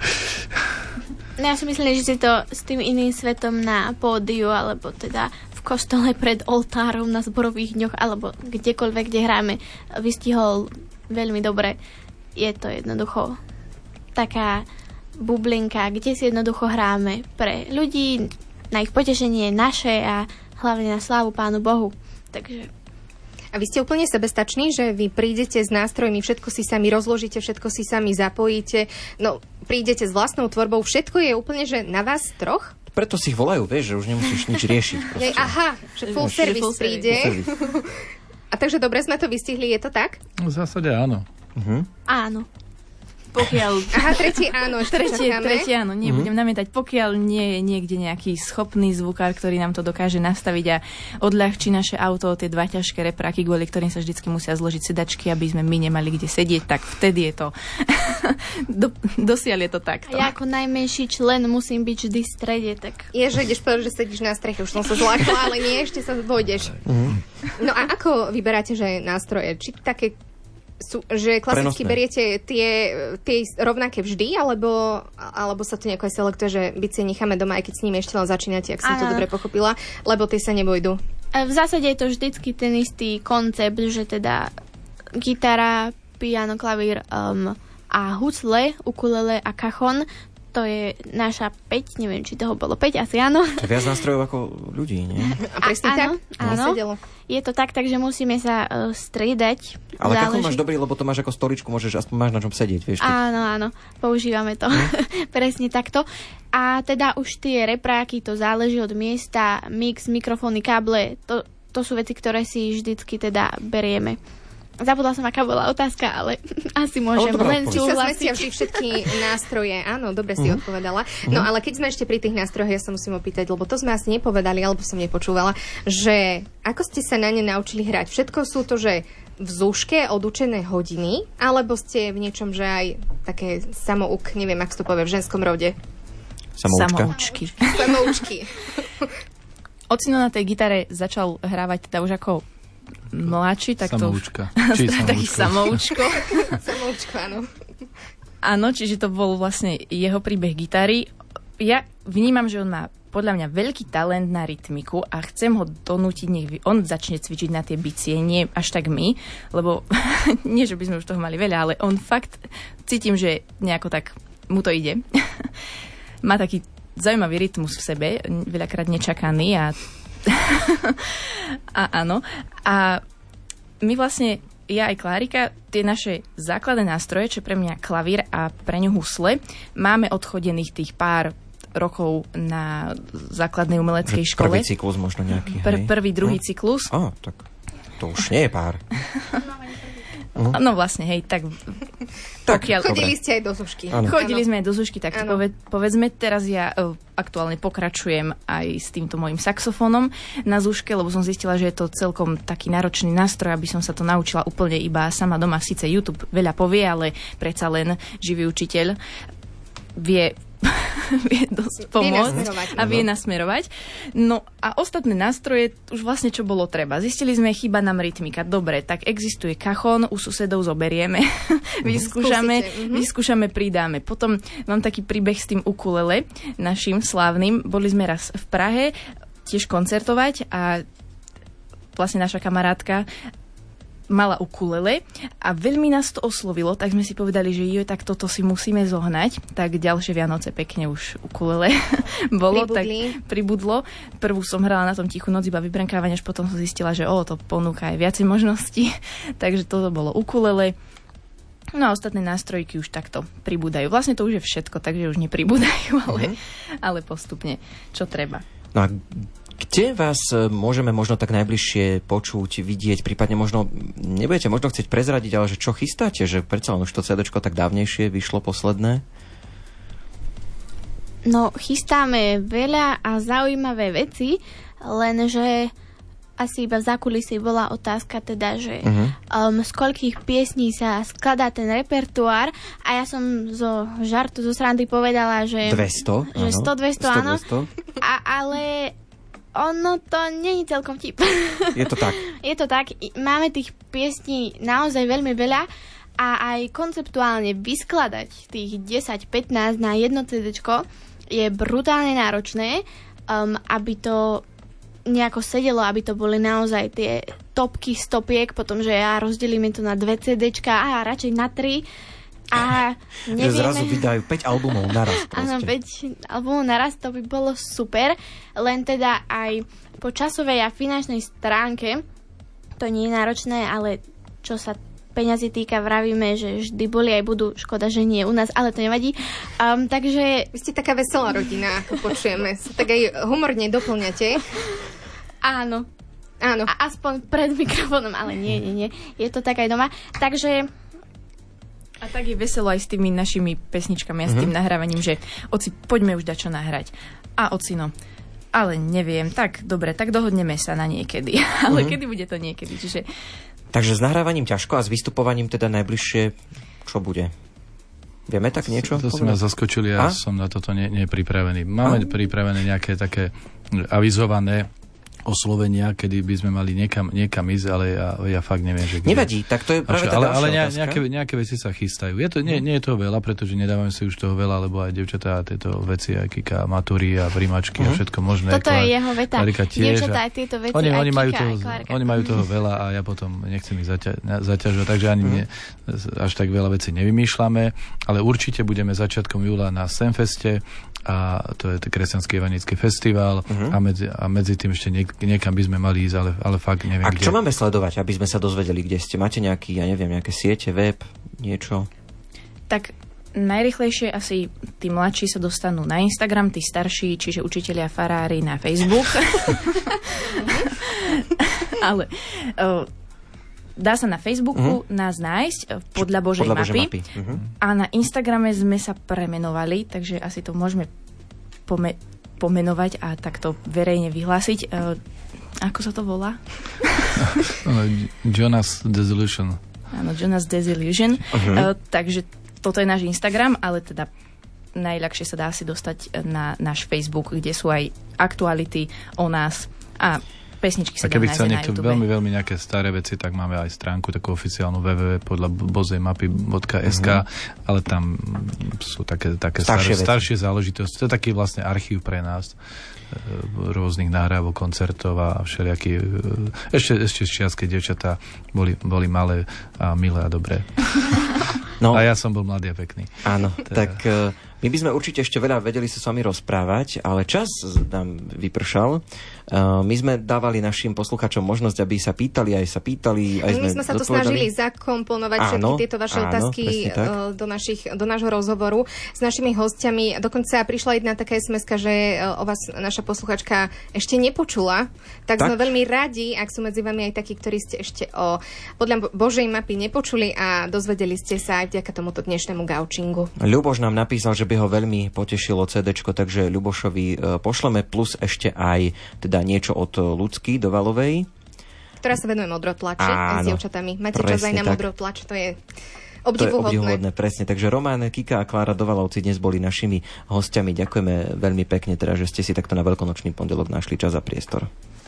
No ja si myslím, že si to s tým iným svetom na pódiu, alebo teda v kostole pred oltárom na zborových dňoch, alebo kdekoľvek, kde hráme, vystihol veľmi dobre. Je to jednoducho taká bublinka, kde si jednoducho hráme pre ľudí, na ich potešenie naše a hlavne na slávu Pánu Bohu. Takže...
A vy ste úplne sebestační, že vy prídete s nástrojmi, všetko si sami rozložíte, všetko si sami zapojíte, no prídete s vlastnou tvorbou, všetko je úplne, že na vás troch?
Preto si ich volajú, vieš, že už nemusíš nič riešiť.
Je, aha, že full service príde. A takže dobre sme to vystihli, je to tak?
V zásade áno.
Uh-huh.
Áno.
Pokiaľ...
Aha, tretí áno, ešte
tretie,
čakáme.
tretie áno, nie, mm-hmm. budem namietať. Pokiaľ nie je niekde nejaký schopný zvukár, ktorý nám to dokáže nastaviť a odľahčí naše auto, tie dva ťažké repráky, kvôli ktorým sa vždycky musia zložiť sedačky, aby sme my nemali kde sedieť, tak vtedy je to... Do, dosiaľ je to takto.
A ja ako najmenší člen musím byť vždy v strede, tak...
Je, že ideš povedať, že sedíš na streche, už som sa zlákla, ale nie, ešte sa vojdeš. Mm-hmm. No a ako vyberáte, že nástroje? Či také sú, že klasicky
Prenosné.
beriete tie, tie rovnaké vždy, alebo, alebo sa to nejako aj selektuje, že bicie necháme doma, aj keď s nimi ešte len začínate, ak som to dobre pochopila, lebo tie sa nebojdu.
V zásade je to vždycky ten istý koncept, že teda gitara, piano, klavír um, a husle, ukulele a cajon. To je naša päť, neviem, či toho bolo päť, asi áno.
To je viac nástrojov ako ľudí, nie?
A presne tak?
Áno, áno. Je to tak, takže musíme sa uh, striedať.
Ale kachon máš dobrý, lebo to máš ako stoličku, môžeš aspoň máš na čom sedieť, vieš. Ty.
Áno, áno, používame to. Hm? Presne takto. A teda už tie repráky, to záleží od miesta, mix, mikrofóny, káble, to, to sú veci, ktoré si vždycky teda berieme. Zabudla som, aká bola otázka, ale asi môžem len súhlasiť.
Sa vždy všetky nástroje. Áno, dobre si uh-huh. odpovedala. No ale keď sme ešte pri tých nástrojoch, ja sa musím opýtať, lebo to sme asi nepovedali, alebo som nepočúvala, že ako ste sa na ne naučili hrať? Všetko sú to, že v zúške odučené hodiny, alebo ste v niečom, že aj také samouk, neviem, ak to povie v ženskom rode?
Samoučka.
Samoučky.
Samoučky.
Ocino na tej gitare začal hrávať teda už ako mladší, tak
samoučka.
to...
Či samoučko.
Taký samoučko.
Samoučko, áno.
Áno, čiže to bol vlastne jeho príbeh gitary. Ja vnímam, že on má podľa mňa veľký talent na rytmiku a chcem ho donútiť, nech on začne cvičiť na tie bicie, nie až tak my, lebo nie, že by sme už toho mali veľa, ale on fakt cítim, že nejako tak mu to ide. Má taký zaujímavý rytmus v sebe, veľakrát nečakaný a a áno. A my vlastne, ja aj Klárika, tie naše základné nástroje, čo pre mňa klavír a pre ňu husle, máme odchodených tých pár rokov na základnej umeleckej
že
škole.
Prvý cyklus možno nejaký.
Pr- prvý, druhý
hm?
cyklus.
Á, tak to už nie je pár.
Uh. No vlastne, hej, tak...
tak
pokiaľ...
Chodili ste aj do zušky.
Ano.
Chodili sme aj do zušky, tak
Ano.
poved, povedzme, teraz ja uh, aktuálne pokračujem aj s týmto mojim saxofónom na zuške, lebo som zistila, že je to celkom taký náročný nástroj, aby som sa to naučila úplne iba sama doma. Sice YouTube veľa povie, ale predsa len živý učiteľ vie vie dosť pomôcť a vie nasmerovať. No a ostatné nástroje, už vlastne čo bolo treba. Zistili sme, chýba nám rytmika. Dobre, tak existuje cajon, u susedov zoberieme, vyskúšame,
mm-hmm.
vyskúšame, pridáme. Potom mám taký príbeh s tým ukulele, našim slávnym. Boli sme raz v Prahe tiež koncertovať a vlastne naša kamarátka mala ukulele a veľmi nás to oslovilo, tak sme si povedali, že jo, tak toto si musíme zohnať. Tak ďalšie Vianoce pekne už ukulele bolo,
Pribudli.
tak pribudlo. Prvú som hrala na tom Tichú noc iba vybrankávanie, až potom som zistila, že o, to ponúka aj viacej možností. Takže toto bolo ukulele. No a ostatné nástrojky už takto pribúdajú. Vlastne to už je všetko, takže už nepribúdajú, ale, mm-hmm. ale postupne, čo treba.
No a kde vás môžeme možno tak najbližšie počuť, vidieť, prípadne možno, nebudete možno chcieť prezradiť, ale že čo chystáte, že predsa len už to cédéčko tak dávnejšie vyšlo posledné?
No, chystáme veľa a zaujímavé veci, lenže asi iba v zákulisí bola otázka teda, že uh-huh. um, z koľkých piesní sa skladá ten repertoár a ja som zo žartu, zo srandy povedala, že
dvesto,
že sto dvesto, áno.
sto, dvesto.
A, ale ono to nie je celkom vtip.
Je to tak.
Je to tak. Máme tých piesní naozaj veľmi veľa a aj konceptuálne vyskladať tých desať pätnásť na jedno cédéčko je brutálne náročné, um, aby to nejako sedelo, aby to boli naozaj tie topky stopiek, potom, že ja rozdelíme to na dve cédéčka a radšej na tri. A nevieme...
Že zrazu vydajú päť albumov naraz.
Áno, päť albumov naraz, to by bolo super. Len teda aj po časovej a finančnej stránke to nie je náročné, ale čo sa peňazí týka, vravíme, že vždy boli aj budú. Škoda, že nie u nás, ale to nevadí. Um, takže...
Vy ste taká veselá rodina, ako počujeme. Sa tak aj humorne doplňate.
Áno.
Áno.
A aspoň pred mikrofónom, ale nie, nie, nie. Je to tak aj doma. Takže...
A tak je veselo aj s tými našimi pesničkami a s tým
Mhm.
nahrávaním, že oci, poďme už dať čo nahrať. A ocino, ale neviem, tak dobre, tak dohodneme sa na niekedy. Ale
Mhm.
kedy bude to niekedy, čiže...
Takže s nahrávaním ťažko a s vystupovaním teda najbližšie, čo bude? Vieme tak niečo?
To, to si ma zaskočili, ja
A?
som na toto nie, nie pripravený. Máme
A?
pripravené nejaké také avizované oslovenia, kedy by sme mali niekam, niekam ísť, ale ja, ja fakt neviem, že kde.
Nevadí, tak to je práve
Čo,
tá
ale,
ďalšia
ale ne,
otázka.
nejaké, nejaké veci sa chystajú. Je to, nie, nie je toho veľa, pretože nedávame si už toho veľa, lebo aj devčatá tieto veci, aj Kika, matúry a príjmačky
Mhm.
a všetko možné.
Toto je
Klár-
jeho veta.
Klárika tiež.
Dievčatá
A
aj tieto veci,
Oni,
aj
oni, majú
Kika,
toho,
aj Klárka.
oni majú toho veľa a ja potom nechcem ich zaťa, zaťažovať, takže ani
Mhm.
nie, až tak veľa vecí nevymýšľame, ale určite budeme začiatkom júla na Semfeste a to je kresťanský evanický festival
Mhm.
a, medzi, a medzi tým ešte niek, niekam by sme mali ísť, ale, ale fakt neviem
A
kde.
čo máme sledovať, aby sme sa dozvedeli, kde ste? Máte nejaký, ja neviem, nejaké siete, web, niečo?
Tak najrychlejšie asi tí mladší sa dostanú na Instagram, tí starší, čiže učitelia farári na Facebook. Ale uh, dá sa na Facebooku uh-huh. nás nájsť uh, podľa Božej
Podľa
mapy.
Božej mapy. Mhm.
A na Instagrame sme sa premenovali, takže asi to môžeme pome- pomenovať a takto verejne vyhlásiť. Uh, ako sa to volá?
No, Jonas Desillusion.
Áno, Jonas Desillusion.
Mhm.
Uh, takže toto je náš Instagram, ale teda najľahšie sa dá si dostať na náš Facebook, kde sú aj aktuality o nás a pesničky
A
sa dá
keby
nájsť
chcel
na
niekto
YouTube.
veľmi, veľmi nejaké staré veci, tak máme aj stránku takú oficiálnu w w w bodka podľa bozej mapy bodka es ká, mm-hmm. ale tam sú také, také
Staršie
staré,
veci.
staršie záležitosti. To je taký vlastne archív pre nás e, rôznych nahrávok, koncertov a všelijaký e, ešte, ešte z čias, keď dievčatá boli, boli malé a milé a dobré.
No,
A ja som bol mladý a pekný.
áno,
Teda-
tak e, my by sme určite ešte veľa vedeli sa s vami rozprávať, ale čas nám vypršal. E, My sme dávali našim poslucháčom možnosť, aby sa pýtali, aj sa pýtali, aj sme
My sme sa to
zodpovedali.
snažili zakomponovať
Áno,
všetky tieto vaše
áno,
otázky
presne tak.
eh, do, našich, do nášho rozhovoru s našimi hostiami. Dokonca prišla jedna taká es em eska, že eh, o vás naša posluchačka ešte nepočula. Tak,
Tak?
sme veľmi radi, ak sú medzi vami aj takí, ktorí ste ešte o podľa Božej mapy nepočuli a dozvedeli ste sa aj vďaka tomuto dnešnému gaučingu.
Ľuboš nám napísal, že by ho veľmi potešilo cé déčko, takže Ľubošovi e, pošleme plus ešte aj teda niečo od Ľudsky do Valovej.
Ktorá sa venuje modrotlači
Áno,
s dievčatami. Máte čas aj
presne
na
tak.
modrotlač, to je
To je
obdivuhodné.
obdivuhodné, presne. Takže Román, Kika a Klára Dovalovci dnes boli našimi hostiami. Ďakujeme veľmi pekne, teda, že ste si takto na veľkonočný pondelok našli čas a priestor.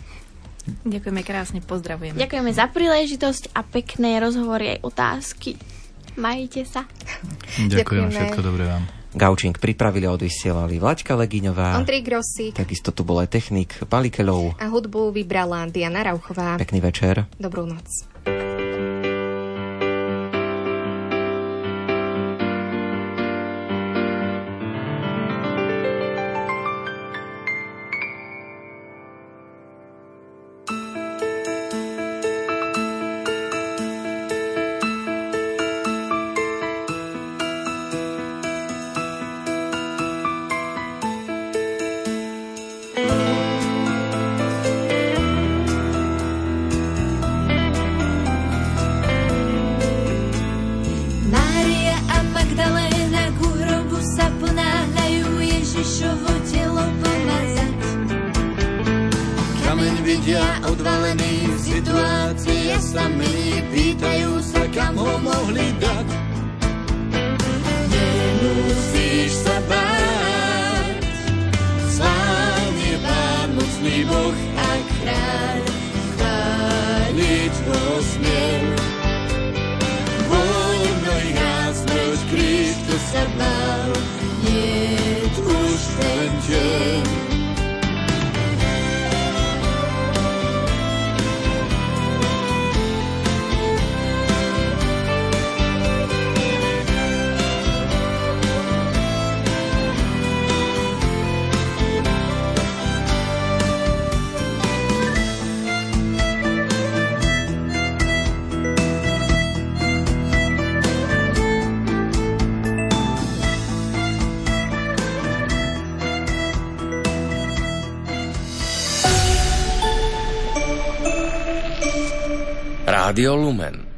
Ďakujeme krásne, pozdravujeme.
Ďakujeme za príležitosť a pekné rozhovory aj otázky. Majte sa.
Ďakujem,
Ďakujeme.
všetko dobré vám.
Gaučing pripravili a odvysielali Vlaďka Legiňová,
Ondrej Grosík
takisto tu bol aj technik Palikelov.
a hudbu vybrala Diana Rauchová.
Pekný večer.
Dobrú noc.
Mária a Magdaléna ku hrobu sa ponáhľajú Ježišovo telo pomazať. Kameň vidia odvalený, situácia sa mení, pýtajú sa, kam ho mohli dať. Nemusíš sa báť, sám je Pán mocný Boh a kráľ, chváliť ho smiem. Voľno jasnosť Kristu sa bál, niet už ten deň.
Rádio Lumen.